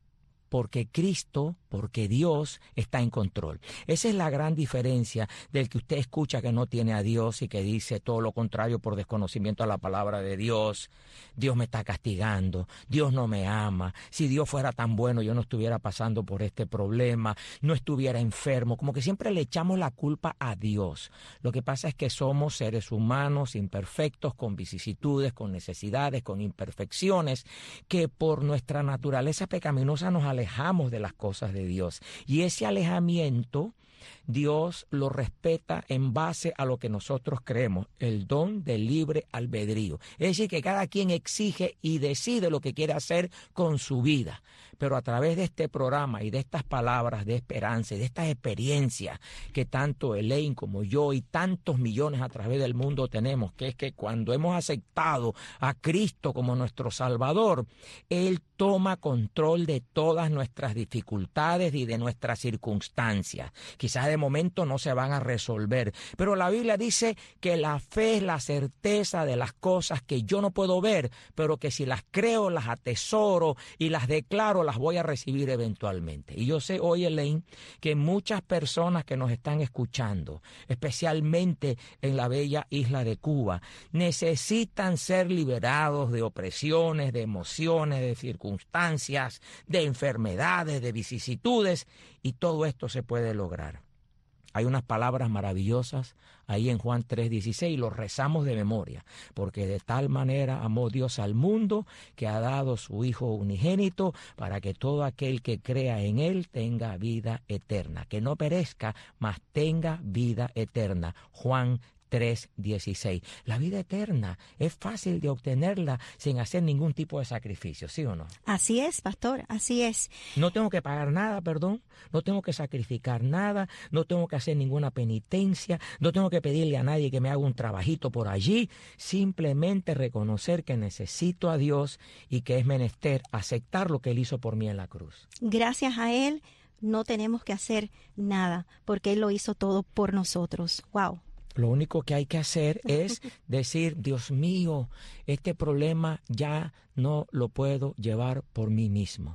porque Cristo, porque Dios está en control. Esa es la gran diferencia del que usted escucha que no tiene a Dios y que dice todo lo contrario por desconocimiento a la palabra de Dios. Dios me está castigando, Dios no me ama. Si Dios fuera tan bueno, yo no estuviera pasando por este problema, no estuviera enfermo. Como que siempre le echamos la culpa a Dios. Lo que pasa es que somos seres humanos imperfectos, con vicisitudes, con necesidades, con imperfecciones, que por nuestra naturaleza pecaminosa nos alejamos alejamos de las cosas de Dios, y ese alejamiento Dios lo respeta en base a lo que nosotros creemos, el don del libre albedrío. Es decir, que cada quien exige y decide lo que quiere hacer con su vida. Pero a través de este programa y de estas palabras de esperanza y de estas experiencias que tanto Elaine como yo y tantos millones a través del mundo tenemos, que es que cuando hemos aceptado a Cristo como nuestro Salvador, Él toma control de todas nuestras dificultades y de nuestras circunstancias. Quizás de momento no se van a resolver, pero la Biblia dice que la fe es la certeza de las cosas que yo no puedo ver, pero que si las creo, las atesoro y las declaro, las voy a recibir eventualmente. Y yo sé hoy, Elaine, que muchas personas que nos están escuchando, especialmente en la bella isla de Cuba, necesitan ser liberados de opresiones, de emociones, de circunstancias, de enfermedades, de vicisitudes, y todo esto se puede lograr. Hay unas palabras maravillosas ahí en Juan tres dieciséis, lo rezamos de memoria, porque de tal manera amó Dios al mundo que ha dado su Hijo unigénito para que todo aquel que crea en Él tenga vida eterna, que no perezca, mas tenga vida eterna. Juan tres dieciséis. La vida eterna es fácil de obtenerla sin hacer ningún tipo de sacrificio, ¿sí o no? Así es, pastor, así es. No tengo que pagar nada, perdón, no tengo que sacrificar nada, no tengo que hacer ninguna penitencia, no tengo que pedirle a nadie que me haga un trabajito por allí, simplemente reconocer que necesito a Dios y que es menester aceptar lo que Él hizo por mí en la cruz. Gracias a Él no tenemos que hacer nada, porque Él lo hizo todo por nosotros. ¡Wow! Lo único que hay que hacer es decir, Dios mío, este problema ya no lo puedo llevar por mí mismo.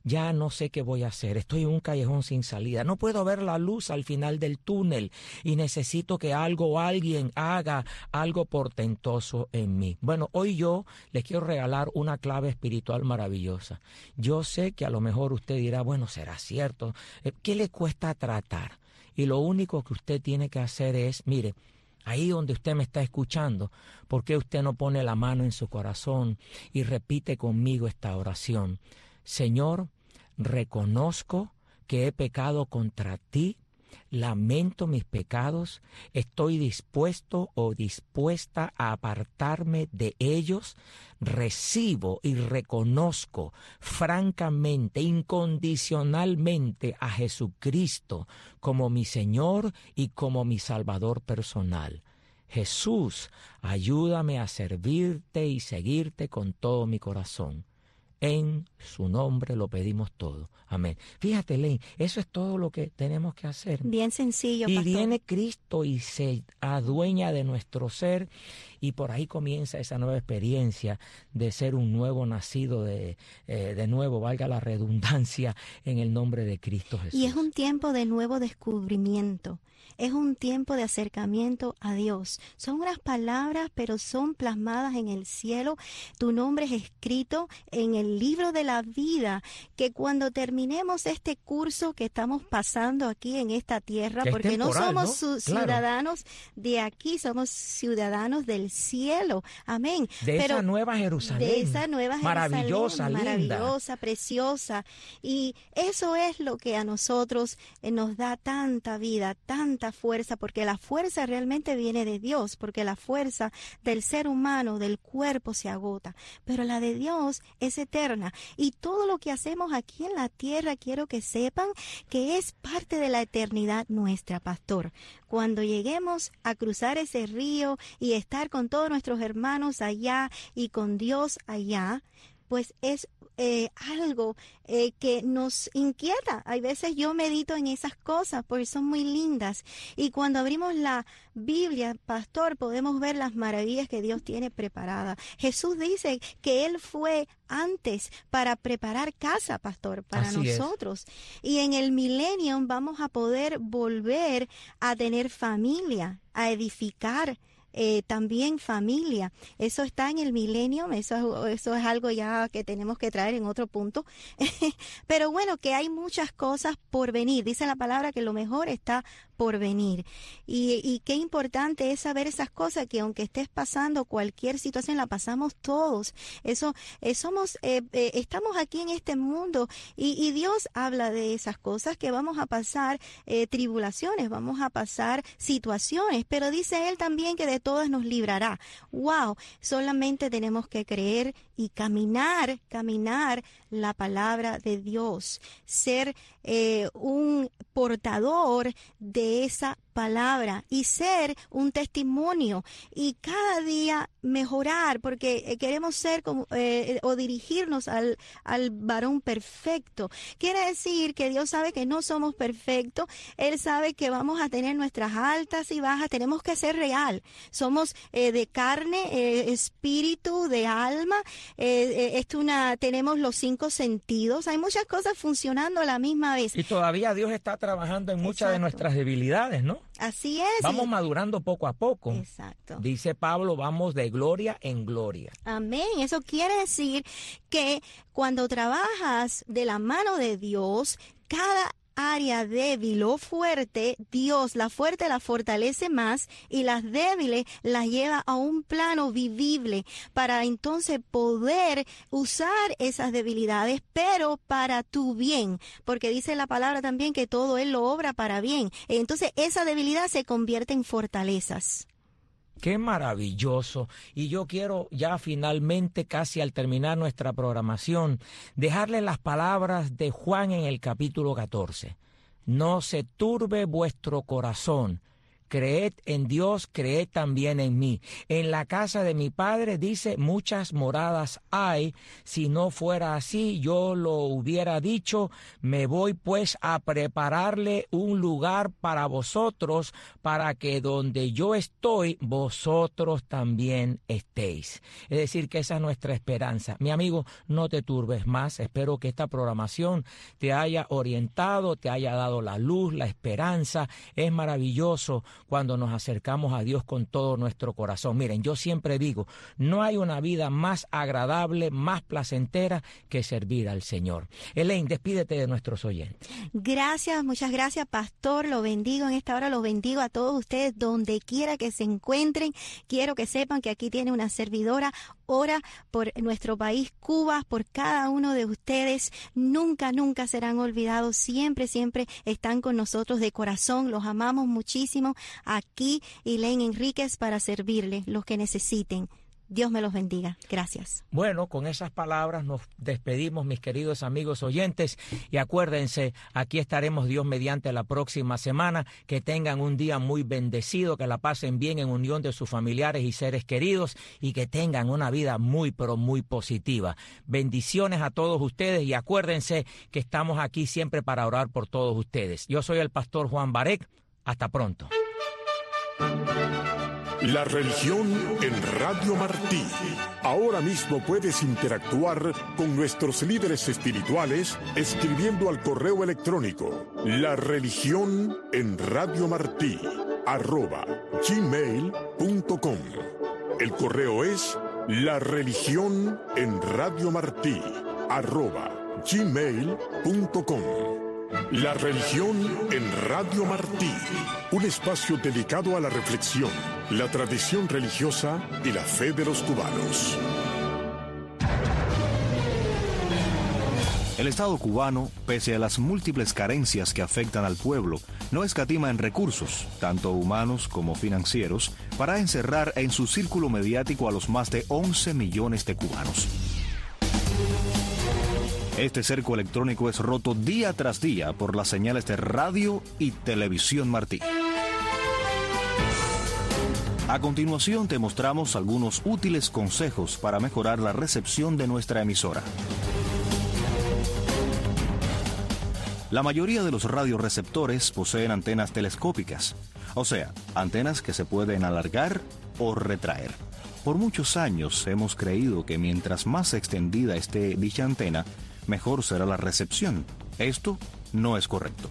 ya no sé qué voy a hacer, estoy en un callejón sin salida, no puedo ver la luz al final del túnel y necesito que algo o alguien haga algo portentoso en mí. Bueno, hoy yo les quiero regalar una clave espiritual maravillosa. Yo sé que a lo mejor usted dirá, bueno, ¿será cierto? ¿Qué le cuesta tratar? Y lo único que usted tiene que hacer es, mire, ahí donde usted me está escuchando, ¿por qué usted no pone la mano en su corazón y repite conmigo esta oración? Señor, reconozco que he pecado contra ti, lamento mis pecados, estoy dispuesto o dispuesta a apartarme de ellos, recibo y reconozco francamente, incondicionalmente a Jesucristo como mi Señor y como mi Salvador personal. Jesús, ayúdame a servirte y seguirte con todo mi corazón. En su nombre lo pedimos todo. Amén. Fíjate, Ley, eso es todo lo que tenemos que hacer. Bien sencillo, y pastor. Viene Cristo y se adueña de nuestro ser y por ahí comienza esa nueva experiencia de ser un nuevo nacido de, eh, de nuevo, valga la redundancia, en el nombre de Cristo Jesús. Y es un tiempo de nuevo descubrimiento. Es un tiempo de acercamiento a Dios. Son unas palabras, pero son plasmadas en el cielo. Tu nombre es escrito en el libro de la vida, que cuando terminemos este curso que estamos pasando aquí en esta tierra, que porque temporal, no somos ¿no? ciudadanos claro. de aquí, somos ciudadanos del cielo. Amén. De pero esa nueva Jerusalén. De esa nueva maravillosa, Jerusalén, linda. Maravillosa, preciosa. Y eso es lo que a nosotros eh, nos da tanta vida, tanta fuerza, porque la fuerza realmente viene de Dios, porque la fuerza del ser humano, del cuerpo se agota, pero la de Dios es eterna. Y todo lo que hacemos aquí en la tierra, quiero que sepan que es parte de la eternidad nuestra, pastor. Cuando lleguemos a cruzar ese río y estar con todos nuestros hermanos allá y con Dios allá, pues es Eh, algo eh, que nos inquieta. Hay veces yo medito en esas cosas porque son muy lindas. Y cuando abrimos la Biblia, pastor, podemos ver las maravillas que Dios tiene preparadas. Jesús dice que Él fue antes para preparar casa, pastor, para Así nosotros. es. Y en el milenio vamos a poder volver a tener familia, a edificar Eh, también familia. Eso está en el milenio, eso, eso es algo ya que tenemos que traer en otro punto. Pero bueno, que hay muchas cosas por venir. Dice la palabra que lo mejor está por venir. Y, y qué importante es saber esas cosas, que aunque estés pasando cualquier situación, la pasamos todos. Eso, eh, somos, eh, eh, estamos aquí en este mundo y, y Dios habla de esas cosas, que vamos a pasar eh, tribulaciones, vamos a pasar situaciones, pero dice Él también que de todas nos librará. Wow, solamente tenemos que creer y caminar, caminar la palabra de Dios, ser eh, un portador de esa palabra y ser un testimonio y cada día mejorar, porque eh, queremos ser como eh, o dirigirnos al, al varón perfecto. Quiere decir que Dios sabe que no somos perfectos, Él sabe que vamos a tener nuestras altas y bajas, tenemos que ser real. Somos eh, de carne, eh, espíritu, de alma, eh, eh, es una, tenemos los cinco sentidos, hay muchas cosas funcionando a la misma vez. Y todavía Dios está trabajando en muchas Exacto. de nuestras debilidades, ¿no? Así es. Vamos madurando poco a poco. Exacto. Dice Pablo, vamos de gloria en gloria. Amén. Eso quiere decir que cuando trabajas de la mano de Dios, cada área débil o fuerte, Dios la fuerte la fortalece más y las débiles las lleva a un plano vivible para entonces poder usar esas debilidades, pero para tu bien, porque dice la palabra también que todo Él lo obra para bien. Entonces esa debilidad se convierte en fortalezas. Qué maravilloso. Y yo quiero ya finalmente, casi al terminar nuestra programación, dejarles las palabras de Juan en el capítulo catorce. No se turbe vuestro corazón. creed en Dios, creed también en mí. En la casa de mi Padre, dice, muchas moradas hay. Si no fuera así, yo lo hubiera dicho. Me voy pues a prepararle un lugar para vosotros, para que donde yo estoy, vosotros también estéis. Es decir, que esa es nuestra esperanza. Mi amigo, no te turbes más. Espero que esta programación te haya orientado, te haya dado la luz, la esperanza. Es maravilloso cuando nos acercamos a Dios con todo nuestro corazón. Miren, yo siempre digo, no hay una vida más agradable, más placentera que servir al Señor. Elaine, despídete de nuestros oyentes. Gracias, muchas gracias, pastor. Lo bendigo en esta hora, lo bendigo a todos ustedes donde quiera que se encuentren. Quiero que sepan que aquí tiene una servidora. Ora por nuestro país, Cuba, por cada uno de ustedes. Nunca, nunca serán olvidados. Siempre, siempre están con nosotros de corazón. Los amamos muchísimo. Aquí, Elaine Enríquez, para servirles los que necesiten. Dios me los bendiga. Gracias. Bueno, con esas palabras nos despedimos, mis queridos amigos oyentes, y acuérdense, aquí estaremos Dios mediante la próxima semana. Que tengan un día muy bendecido, que la pasen bien en unión de sus familiares y seres queridos, y que tengan una vida muy, pero muy positiva. Bendiciones a todos ustedes, y acuérdense que estamos aquí siempre para orar por todos ustedes. Yo soy el pastor Juan Barek. Hasta pronto. La religión en Radio Martí. Ahora mismo puedes interactuar con nuestros líderes espirituales escribiendo al correo electrónico la religión en Radio Martí arroba gmail punto com. El correo es la religión en Radio Martí arroba gmail punto com. La religión en Radio Martí, un espacio dedicado a la reflexión, la tradición religiosa y la fe de los cubanos. El Estado cubano, pese a las múltiples carencias que afectan al pueblo, no escatima en recursos, tanto humanos como financieros, para encerrar en su círculo mediático a los más de once millones de cubanos. Este cerco electrónico es roto día tras día por las señales de radio y televisión Martí. A continuación te mostramos algunos útiles consejos para mejorar la recepción de nuestra emisora. La mayoría de los radioreceptores poseen antenas telescópicas, o sea, antenas que se pueden alargar o retraer. Por muchos años hemos creído que mientras más extendida esté dicha antena, mejor será la recepción. Esto no es correcto.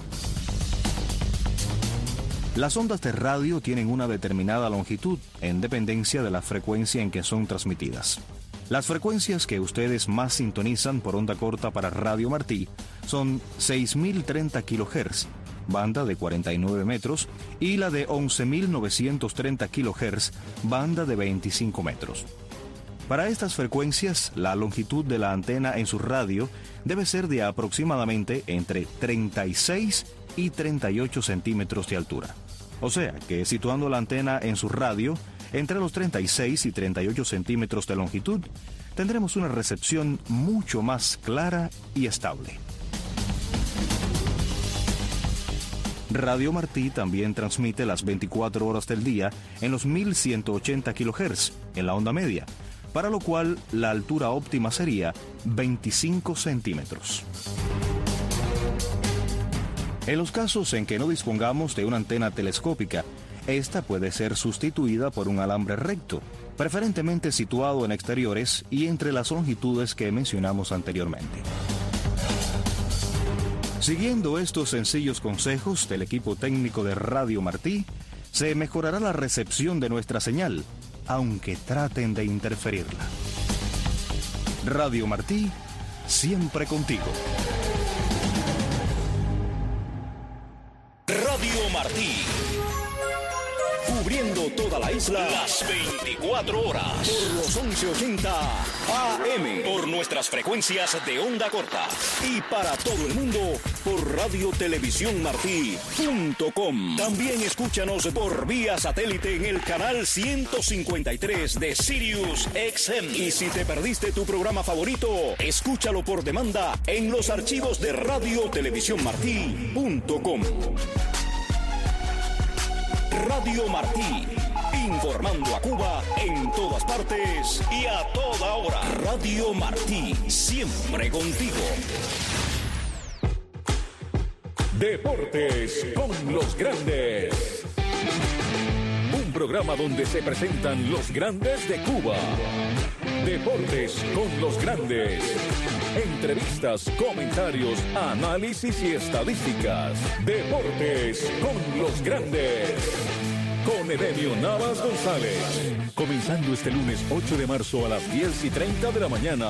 Las ondas de radio tienen una determinada longitud en dependencia de la frecuencia en que son transmitidas. Las frecuencias que ustedes más sintonizan por onda corta para Radio Martí son seis mil treinta kilohertz, banda de cuarenta y nueve metros, y la de once mil novecientos treinta kilohertz, banda de veinticinco metros. Para estas frecuencias, la longitud de la antena en su radio debe ser de aproximadamente entre treinta y seis y treinta y ocho centímetros de altura. O sea, que situando la antena en su radio entre los treinta y seis y treinta y ocho centímetros de longitud, tendremos una recepción mucho más clara y estable. Radio Martí también transmite las veinticuatro horas del día en los mil ciento ochenta kilohertz en la onda media, para lo cual la altura óptima sería veinticinco centímetros. En los casos en que no dispongamos de una antena telescópica, esta puede ser sustituida por un alambre recto, preferentemente situado en exteriores y entre las longitudes que mencionamos anteriormente. Siguiendo estos sencillos consejos del equipo técnico de Radio Martí, se mejorará la recepción de nuestra señal, aunque traten de interferirla. Radio Martí, siempre contigo. Radio Martí, cubriendo toda la isla las veinticuatro horas por los once ochenta A M, por nuestras frecuencias de onda corta, y para todo el mundo por radio televisión martí punto com. También escúchanos por vía satélite en el canal ciento cincuenta y tres de Sirius X M. Y si te perdiste tu programa favorito, escúchalo por demanda en los archivos de radio televisión martí punto com. Radio Martí. Informando a Cuba en todas partes y a toda hora. Radio Martí, siempre contigo. Deportes con los grandes. Un programa donde se presentan los grandes de Cuba. Deportes con los grandes. Entrevistas, comentarios, análisis y estadísticas. Deportes con los grandes. Con Edenio Navas González. Comenzando este lunes ocho de marzo a las diez y treinta de la mañana.